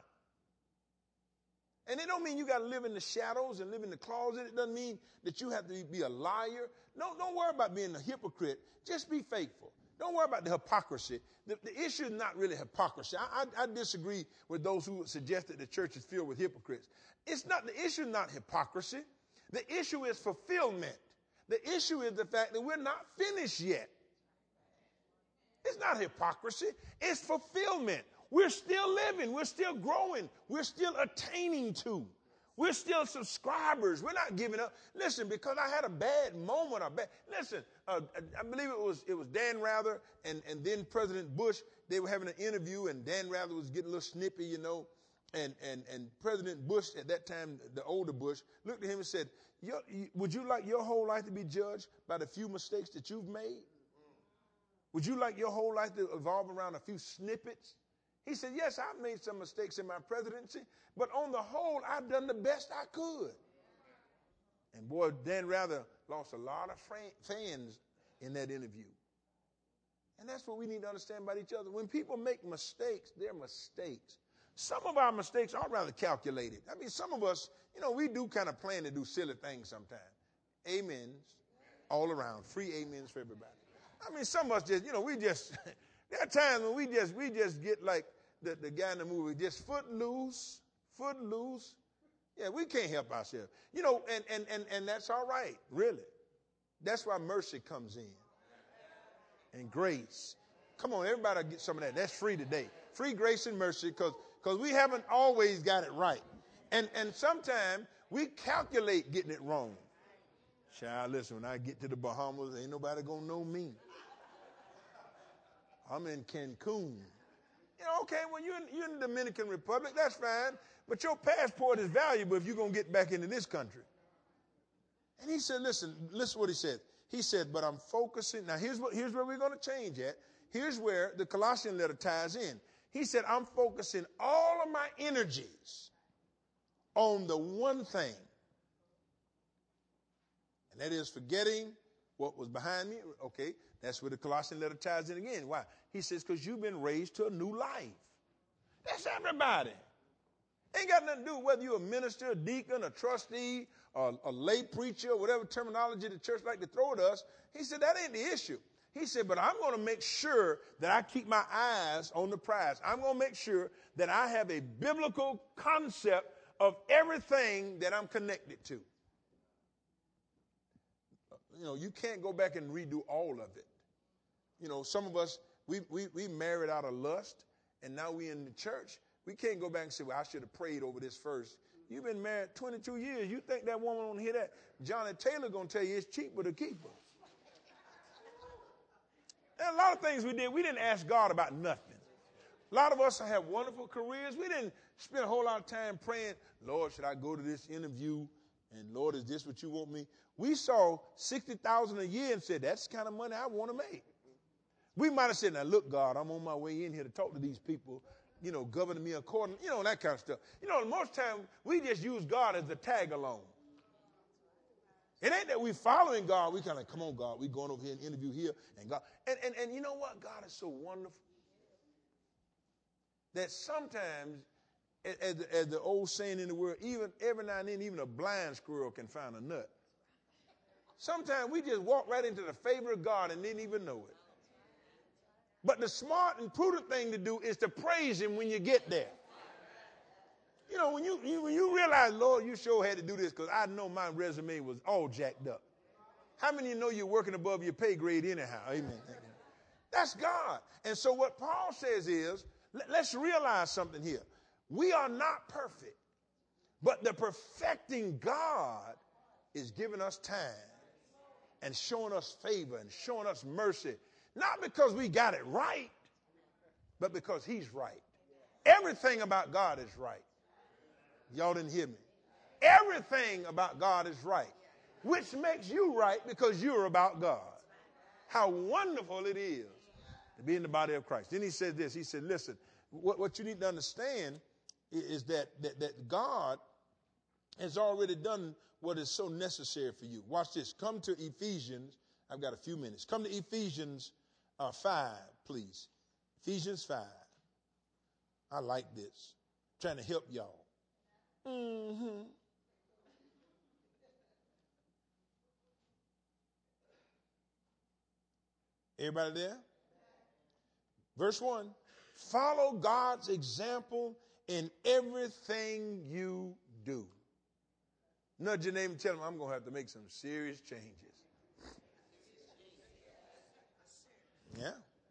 And it don't mean you got to live in the shadows and live in the closet. It doesn't mean that you have to be a liar. No, don't worry about being a hypocrite. Just be faithful. Don't worry about the hypocrisy. The, the issue is not really hypocrisy. I, I, I disagree with those who suggest that the church is filled with hypocrites. It's not, the issue is not hypocrisy. The issue is fulfillment. The issue is the fact that we're not finished yet. It's not hypocrisy. It's fulfillment. We're still living. We're still growing. We're still attaining to. We're still subscribers. We're not giving up. Listen, because I had a bad moment. Or bad, listen, uh, I believe it was it was Dan Rather and, and then President Bush. They were having an interview, and Dan Rather was getting a little snippy, you know. And, and, and President Bush at that time, the older Bush, looked at him and said, your, would you like your whole life to be judged by the few mistakes that you've made? Would you like your whole life to evolve around a few snippets? He said, yes, I've made some mistakes in my presidency, but on the whole, I've done the best I could. And boy, Dan Rather lost a lot of fans in that interview. And that's what we need to understand about each other. When people make mistakes, they're mistakes. Some of our mistakes are rather calculated. I mean, some of us, you know, we do kind of plan to do silly things sometimes. Amens all around. Free amens for everybody. I mean, some of us just, you know, we just, there are times when we just, we just get like the, the guy in the movie, just foot loose, foot loose. Yeah, we can't help ourselves. You know, and, and, and, and that's all right, really. That's why mercy comes in. And grace. Come on, everybody get some of that. That's free today. Free grace and mercy, because because we haven't always got it right. And and sometimes we calculate getting it wrong. Child, listen, when I get to the Bahamas, ain't nobody going to know me. I'm in Cancun. You know, okay, well, you're in, you're in the Dominican Republic. That's fine. But your passport is valuable if you're going to get back into this country. And he said, listen, listen what he said. He said, but I'm focusing. Now, here's what here's where we're going to change at. Here's where the Colossian letter ties in. He said, I'm focusing all of my energies on the one thing. And that is forgetting what was behind me. Okay, that's where the Colossian letter ties in again. Why? He says, because you've been raised to a new life. That's everybody. Ain't got nothing to do with whether you're a minister, a deacon, a trustee, or a lay preacher, whatever terminology the church like to throw at us. He said, that ain't the issue. He said, but I'm going to make sure that I keep my eyes on the prize. I'm going to make sure that I have a biblical concept of everything that I'm connected to. You know, you can't go back and redo all of it. You know, some of us, we, we, we married out of lust, and now we in the church. We can't go back and say, well, I should have prayed over this first. You've been married twenty-two years. You think that woman won't hear that? Johnny Taylor going to tell you it's cheaper to keep her. And a lot of things we did, we didn't ask God about nothing. A lot of us have wonderful careers. We didn't spend a whole lot of time praying, Lord, should I go to this interview? And Lord, is this what you want me? We saw sixty thousand dollars a year and said, that's the kind of money I want to make. We might have said, now look, God, I'm on my way in here to talk to these people, you know, govern me according, you know, that kind of stuff. You know, most time we just use God as the tag along. It ain't that we following God. We kind of, come on, God, we going over here and interview here. And God, and, and, and you know what? God is so wonderful that sometimes, as, as the old saying in the world, even every now and then, even a blind squirrel can find a nut. Sometimes we just walk right into the favor of God and didn't even know it. But the smart and prudent thing to do is to praise him when you get there. You know, when you, you, when you realize, Lord, you sure had to do this because I know my resume was all jacked up. How many of you know you're working above your pay grade anyhow? Amen. That's God. And so what Paul says is, let, let's realize something here. We are not perfect, but the perfecting God is giving us time and showing us favor and showing us mercy. Not because we got it right, but because he's right. Everything about God is right. Y'all didn't hear me. Everything about God is right, which makes you right because you're about God. How wonderful it is to be in the body of Christ. Then he said this. He said, listen, what, what you need to understand is that, that, that God has already done what is so necessary for you. Watch this. Come to Ephesians. I've got a few minutes. Come to Ephesians uh, five, please. Ephesians five. I like this. I'm trying to help y'all. Mm-hmm. Everybody there? Verse one. Follow God's example in everything you do. Nudge your name and tell them I'm going to have to make some serious changes. Yeah.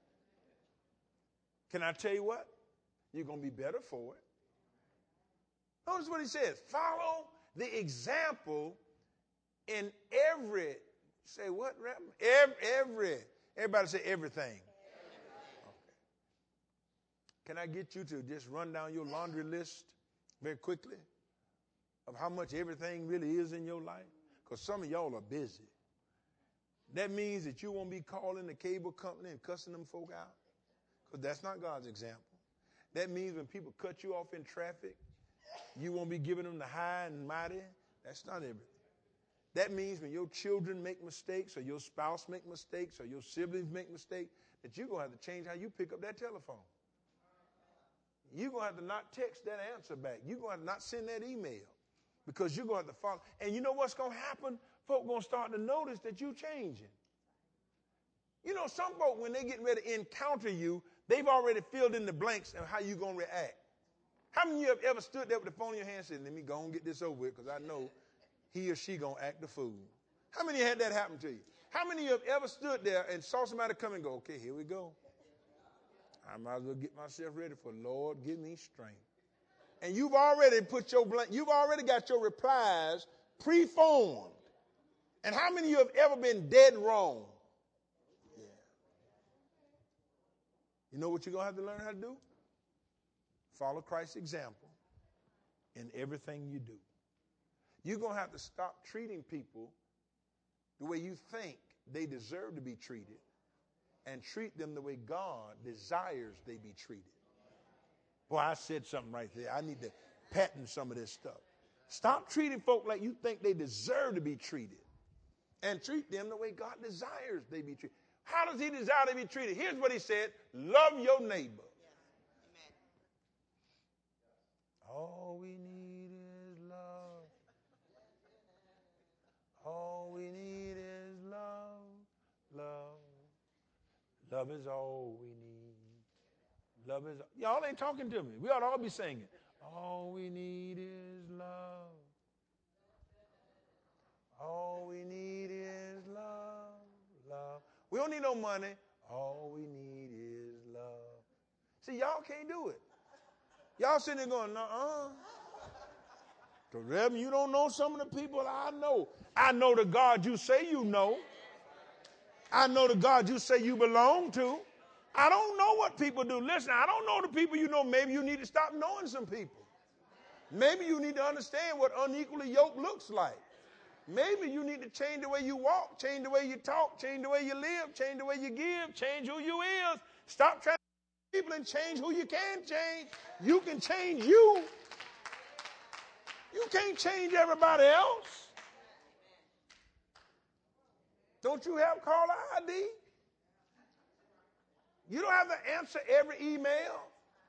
Can I tell you what? You're going to be better for it. Notice what he says. Follow the example in every, say what? Every, every. Everybody say everything. Everything. Okay. Can I get you to just run down your laundry list very quickly of how much everything really is in your life? Because some of y'all are busy. That means that you won't be calling the cable company and cussing them folk out, because that's not God's example. That means when people cut you off in traffic, you won't be giving them the high and mighty. That's not everything. That means when your children make mistakes, or your spouse make mistakes, or your siblings make mistakes, that you're going to have to change how you pick up that telephone. You're going to have to not text that answer back. You're going to have to not send that email, because you're going to have to follow. And you know what's going to happen? Folk going to start to notice that you're changing. You know, some folk, when they getting ready to encounter you, they've already filled in the blanks of how you're going to react. How many of you have ever stood there with the phone in your hand and said, let me go and get this over with, because I know he or she going to act the fool? How many had that happen to you? How many of you have ever stood there and saw somebody come and go, okay, here we go. I might as well get myself ready for, Lord, give me strength. And you've already put your blank, you've already got your replies preformed. And how many of you have ever been dead wrong? Yeah. You know what you're going to have to learn how to do? Follow Christ's example in everything you do. You're going to have to stop treating people the way you think they deserve to be treated, and treat them the way God desires they be treated. Boy, I said something right there. I need to patent some of this stuff. Stop treating folk like you think they deserve to be treated. And treat them the way God desires they be treated. How does he desire to be treated? Here's what he said. Love your neighbor. Yes. Amen. All we need is love. All we need is love. Love. Love is all we need. Love is, y'all ain't talking to me. We ought to all be singing. All we need is love. All we need is love, love. We don't need no money. All we need is love. See, y'all can't do it. Y'all sitting there going, uh-uh. So, Reverend, you don't know some of the people I know. I know the God you say you know. I know the God you say you belong to. I don't know what people do. Listen, I don't know the people you know. Maybe you need to stop knowing some people. Maybe you need to understand what unequally yoked looks like. Maybe you need to change the way you walk, change the way you talk, change the way you live, change the way you give, change who you is. Stop trying to change people and change who you can change. You can change you. You can't change everybody else. Don't you have caller I D? You don't have to answer every email.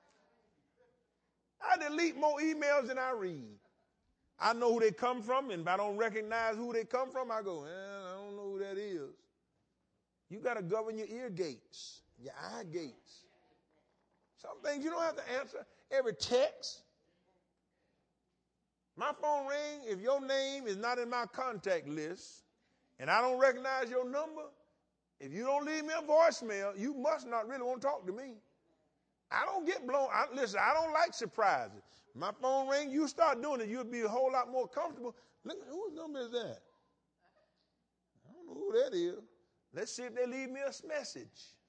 I delete more emails than I read. I know who they come from, and if I don't recognize who they come from, I go, eh, I don't know who that is. You got to govern your ear gates, your eye gates. Some things you don't have to answer every text. My phone ring, if your name is not in my contact list, and I don't recognize your number, if you don't leave me a voicemail, you must not really want to talk to me. I don't get blown. I, listen, I don't like surprises. My phone ring, you start doing it, you'll be a whole lot more comfortable. Look, whose number is that? I don't know who that is. Let's see if they leave me a message.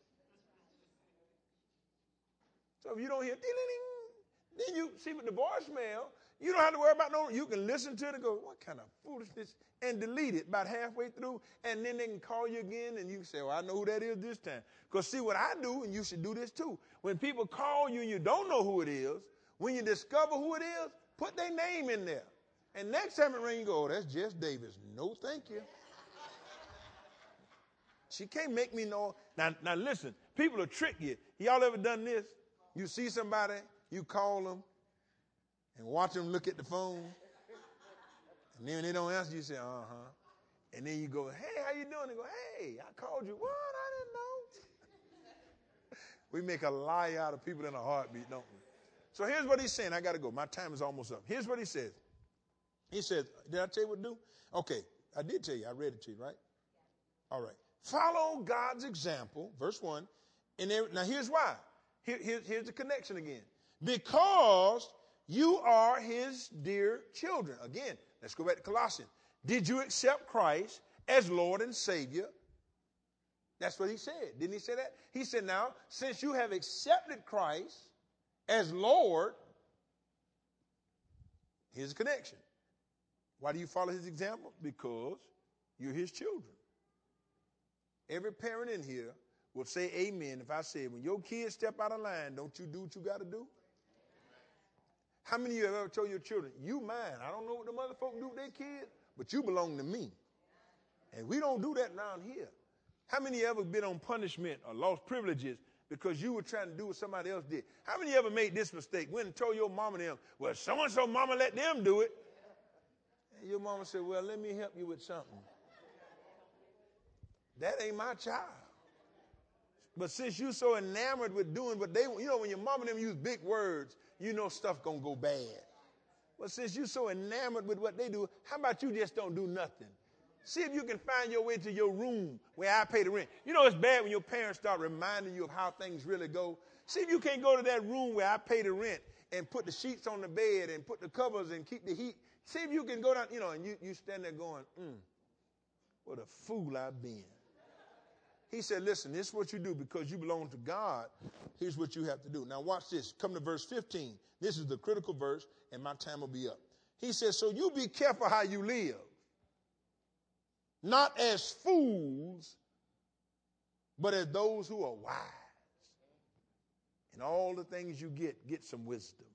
So if you don't hear, ding-ding-ding, then you see with the voicemail, you don't have to worry about no, you can listen to it and go, what kind of foolishness, and delete it about halfway through, and then they can call you again, and you can say, well, I know who that is this time. Because see what I do, and you should do this too. When people call you and you don't know who it is, when you discover who it is, put their name in there. And next time it rings, you go, oh, that's Jess Davis. No, thank you. She can't make me know. Now, now listen, people will trick you. Y'all ever done this? You see somebody, you call them, and watch them look at the phone. And then when they don't answer, you say, uh-huh. And then you go, hey, how you doing? They go, hey, I called you. What? I didn't know. We make a lie out of people in a heartbeat, don't we? So here's what he's saying. I got to go. My time is almost up. Here's what he says. He says, did I tell you what to do? Okay, I did tell you. I read it to you, right? All right. Follow God's example, verse one. And there, now here's why. Here, here, here's the connection again. Because you are his dear children. Again, let's go back to Colossians. Did you accept Christ as Lord and Savior? That's what he said. Didn't he say that? He said, now, since you have accepted Christ as Lord, here's a connection. Why do you follow his example? Because you're his children. Every parent in here will say amen if I say, when your kids step out of line, don't you do what you got to do? How many of you have ever told your children, you mine? I don't know what the mother folk do with their kids, but you belong to me. And we don't do that around here. How many of you ever been on punishment or lost privileges because you were trying to do what somebody else did? How many of you ever made this mistake? Went and told your mama them, well, so-and-so mama let them do it. And your mama said, well, let me help you with something. That ain't my child. But since you're so enamored with doing what they want, you know, when your mama and them use big words, you know stuff gonna go bad. But since you're so enamored with what they do, how about you just don't do nothing? See if you can find your way to your room where I pay the rent. You know it's bad when your parents start reminding you of how things really go. See if you can't go to that room where I pay the rent and put the sheets on the bed and put the covers and keep the heat. See if you can go down, you know, and you, you stand there going, mm, what a fool I've been. He said, listen, this is what you do because you belong to God. Here's what you have to do. Now watch this. Come to verse fifteen. This is the critical verse, and my time will be up. He says, so you be careful how you live. Not as fools, but as those who are wise. In all the things you get, get some wisdom.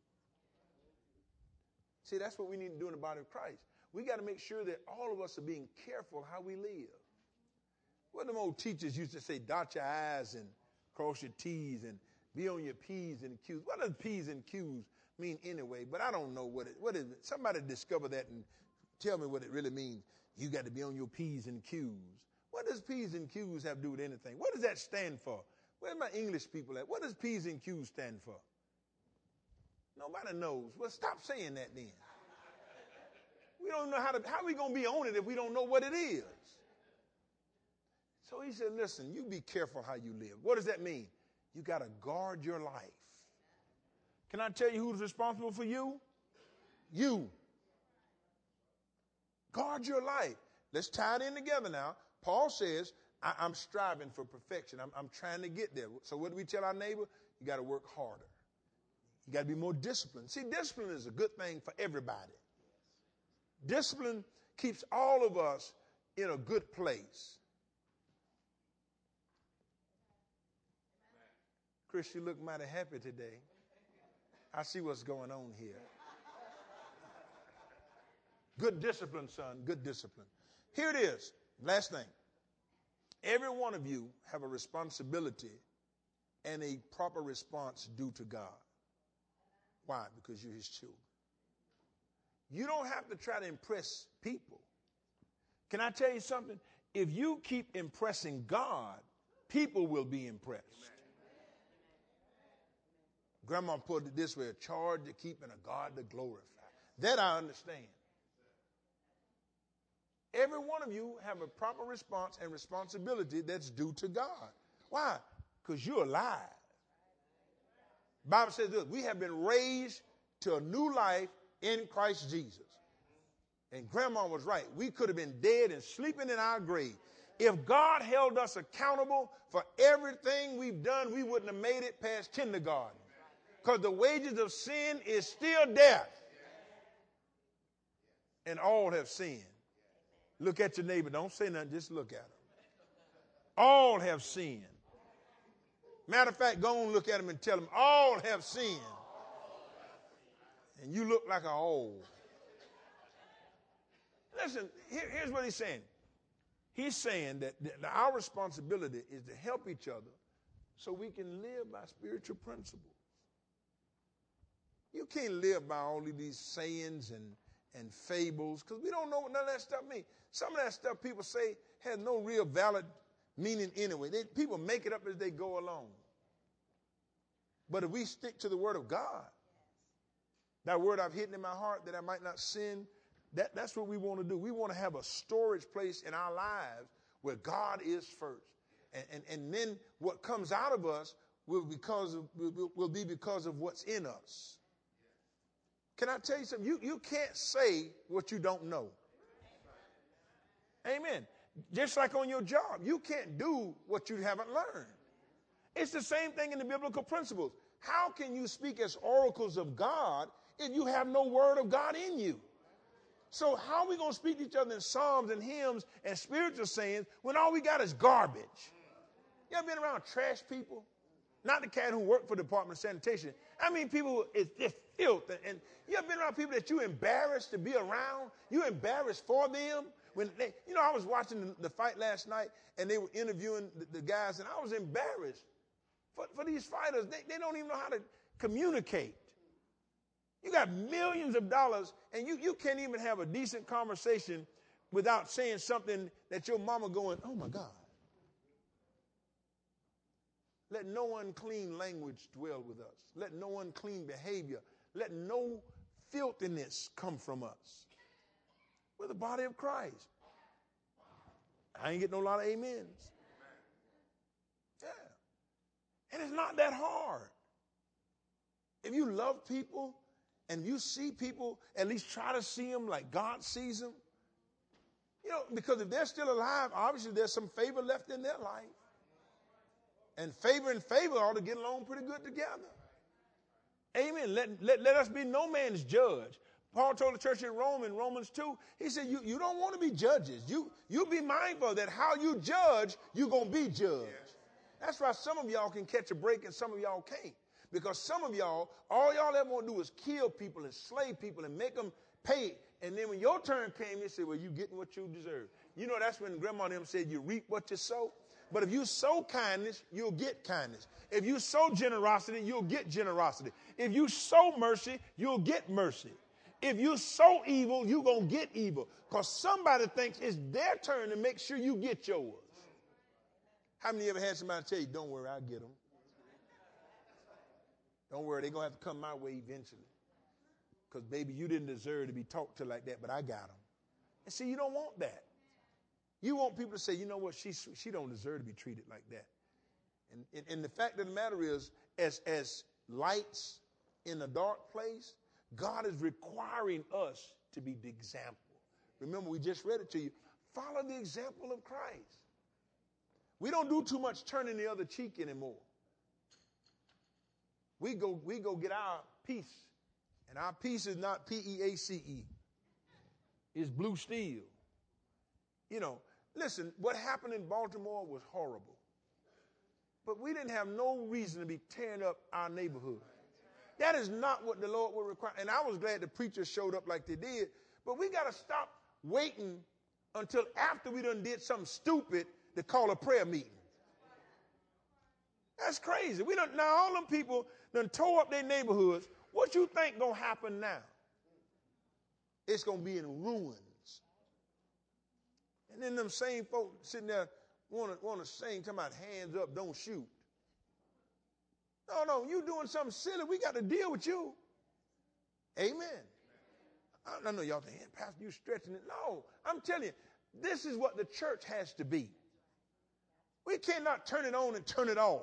See, that's what we need to do in the body of Christ. We got to make sure that all of us are being careful how we live. What them old teachers used to say, dot your I's and cross your T's and be on your P's and Q's. What does P's and Q's mean anyway? But I don't know what it, what is it? Somebody discover that and tell me what it really means. You got to be on your P's and Q's. What does P's and Q's have to do with anything? What does that stand for? Where's my English people at? What does P's and Q's stand for? Nobody knows. Well, stop saying that then. We don't know how to, how are we going to be on it if we don't know what it is? So he said, listen, you be careful how you live. What does that mean? You got to guard your life. Can I tell you who's responsible for you? You. Guard your life. Let's tie it in together now. Paul says, I, I'm striving for perfection. I'm, I'm trying to get there. So what do we tell our neighbor? You got to work harder. You got to be more disciplined. See, discipline is a good thing for everybody. Discipline keeps all of us in a good place. Chris, you look mighty happy today. I see what's going on here. Good discipline, son. Good discipline. Here it is. Last thing. Every one of you have a responsibility and a proper response due to God. Why? Because you're his children. You don't have to try to impress people. Can I tell you something? If you keep impressing God, people will be impressed. Grandma put it this way, a charge to keep and a God to glorify. That I understand. Every one of you have a proper response and responsibility that's due to God. Why? Because you're alive. The Bible says this, we have been raised to a new life in Christ Jesus. And Grandma was right. We could have been dead and sleeping in our grave. If God held us accountable for everything we've done, we wouldn't have made it past kindergarten. Because the wages of sin is still death. And all have sinned. Look at your neighbor. Don't say nothing. Just look at him. All have sinned. Matter of fact, go and look at him and tell him, all have sinned. And you look like an old. Listen, here, here's what he's saying. He's saying that, that our responsibility is to help each other so we can live by spiritual principles. You can't live by all of these sayings and, and fables because we don't know what none of that stuff means. Some of that stuff people say has no real valid meaning anyway. They, people make it up as they go along. But if we stick to the word of God, that word I've hidden in my heart that I might not sin, that, that's what we want to do. We want to have a storage place in our lives where God is first. And, and, and then what comes out of us will, because of, will, will be because of what's in us. Can I tell you something? You, you can't say what you don't know. Amen. Just like on your job, you can't do what you haven't learned. It's the same thing in the biblical principles. How can you speak as oracles of God if you have no word of God in you? So how are we going to speak to each other in psalms and hymns and spiritual sayings when all we got is garbage? You ever been around trash people? Not the cat who worked for the Department of Sanitation. I mean people, it's just filth. And, and you ever been around people that you embarrassed to be around? You embarrassed for them? When they, you know, I was watching the, the fight last night and they were interviewing the, the guys and I was embarrassed for, for these fighters. They, they don't even know how to communicate. You got millions of dollars and you, you can't even have a decent conversation without saying something that your mama going, oh my God. Let no unclean language dwell with us. Let no unclean behavior. Let no filthiness come from us. We're the body of Christ. I ain't getting no lot of amens. Yeah. And it's not that hard. If you love people and you see people, at least try to see them like God sees them. You know, because if they're still alive, obviously there's some favor left in their life. And favor and favor ought to get along pretty good together. Amen. Let, let, let us be no man's judge. Paul told the church in Rome in Romans two, he said, you, you don't want to be judges. You, you be mindful that how you judge, you're going to be judged. That's why some of y'all can catch a break and some of y'all can't. Because some of y'all, all y'all ever want to do is kill people and slay people and make them pay. And then when your turn came, they said, well, you getting what you deserve. You know, that's when Grandma and them said you reap what you sow. But if you sow kindness, you'll get kindness. If you sow generosity, you'll get generosity. If you sow mercy, you'll get mercy. If you sow evil, you're going to get evil. Because somebody thinks it's their turn to make sure you get yours. How many ever had somebody tell you, don't worry, I'll get them? Don't worry, they're going to have to come my way eventually. Because, baby, you didn't deserve to be talked to like that, but I got them. And see, you don't want that. You want people to say, you know what, she, she don't deserve to be treated like that. And, and, and the fact of the matter is, as, as lights in a dark place, God is requiring us to be the example. Remember, we just read it to you. Follow the example of Christ. We don't do too much turning the other cheek anymore. We go, we go get our peace. And our peace is not P E A C E. It's blue steel. You know, listen, what happened in Baltimore was horrible. But we didn't have no reason to be tearing up our neighborhood. That is not what the Lord would require. And I was glad the preachers showed up like they did. But we got to stop waiting until after we done did something stupid to call a prayer meeting. That's crazy. We don't, now all them people done tore up their neighborhoods. What you think going to happen now? It's going to be in ruins. And then them same folk sitting there want to want to sing, talking about hands up, don't shoot. No, no, you doing something silly. We got to deal with you. Amen. I know y'all think, hey, Pastor, you stretching it. No, I'm telling you, this is what the church has to be. We cannot turn it on and turn it off.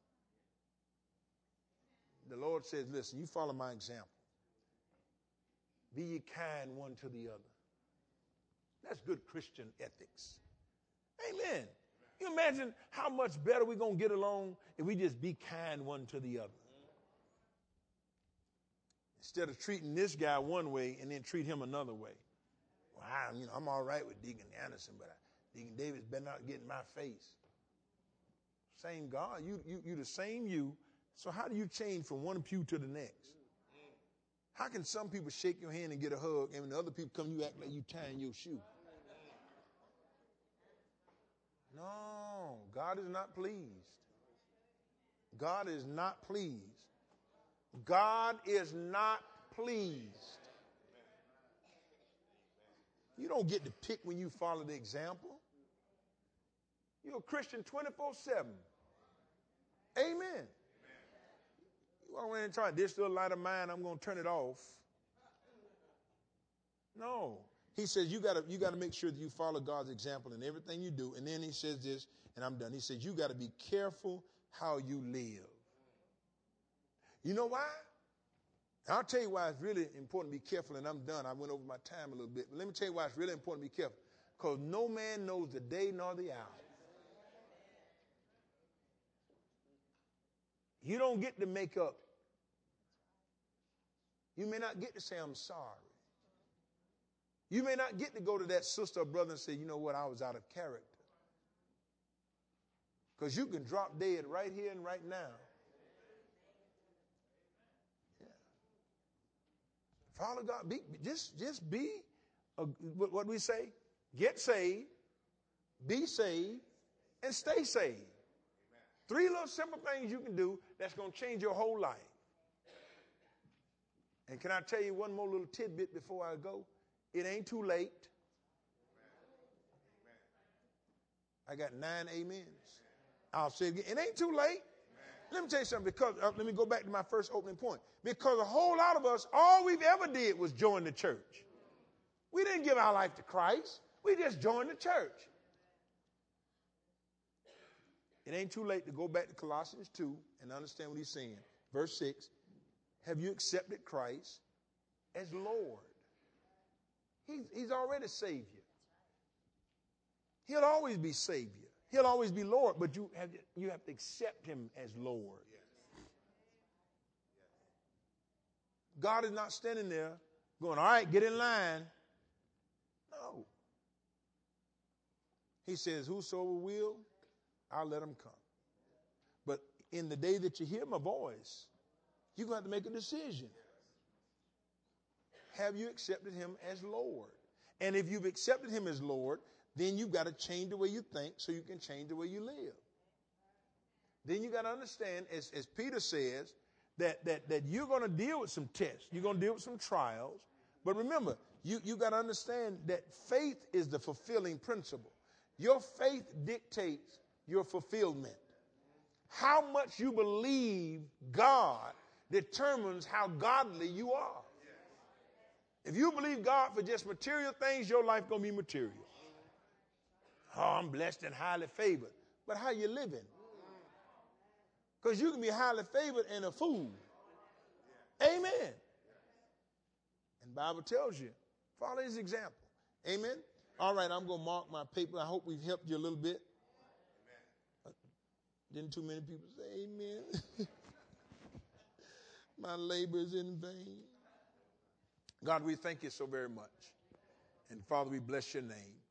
The Lord says, listen, you follow my example. Be ye kind one to the other. That's good Christian ethics. Amen. You imagine how much better we're going to get along if we just be kind one to the other. Instead of treating this guy one way and then treat him another way. Well, I, you know, I'm all right with Deacon Anderson, but I, Deacon Davis better not get in my face. Same God. You, you, you the same you. So how do you change from one pew to the next? How can some people shake your hand and get a hug, and when the other people come, you act like you tying your shoe? No, God is not pleased. God is not pleased. God is not pleased. You don't get to pick when you follow the example. You're a Christian twenty-four seven. Amen. You walk around and try, this little light of mine, I'm going to turn it off. No. He says you got to you got to make sure that you follow God's example in everything you do. And then he says this, and I'm done. He says you got to be careful how you live. You know why? I'll tell you why it's really important to be careful, and I'm done. I went over my time a little bit. But let me tell you why it's really important to be careful. Because no man knows the day nor the hour. You don't get to make up. You may not get to say, I'm sorry. You may not get to go to that sister or brother and say, you know what, I was out of character. Because you can drop dead right here and right now. Yeah. Follow God. Be, just, just be, a, what do we say? Get saved, be saved, and stay saved. Three little simple things you can do that's going to change your whole life. And can I tell you one more little tidbit before I go? It ain't too late. I got nine amens. I'll say it again. It ain't too late. Let me tell you something. Because uh, let me go back to my first opening point. Because a whole lot of us, all we've ever did was join the church. We didn't give our life to Christ. We just joined the church. It ain't too late to go back to Colossians two and understand what he's saying. Verse six, have you accepted Christ as Lord? He's, he's already Savior. He'll always be Savior. He'll always be Lord, but you have, you have to accept him as Lord. God is not standing there going, all right, get in line. No. He says, whosoever will, I'll let him come. But in the day that you hear my voice, You're going to have to make a decision. Have you accepted him as Lord? And if you've accepted him as Lord, then you've got to change the way you think so you can change the way you live. Then you got to understand, as, as Peter says, that, that, that you're going to deal with some tests. You're going to deal with some trials. But remember, you, you got to understand that faith is the fulfilling principle. Your faith dictates your fulfillment. How much you believe God determines how godly you are. If you believe God for just material things, your life going to be material. Oh, I'm blessed and highly favored. But how you living? Because you can be highly favored and a fool. Amen. And the Bible tells you, follow his example. Amen. All right, I'm going to mark my paper. I hope we've helped you a little bit. Amen. Didn't too many people say amen? My labor is in vain. God, we thank you so very much. And Father, we bless your name.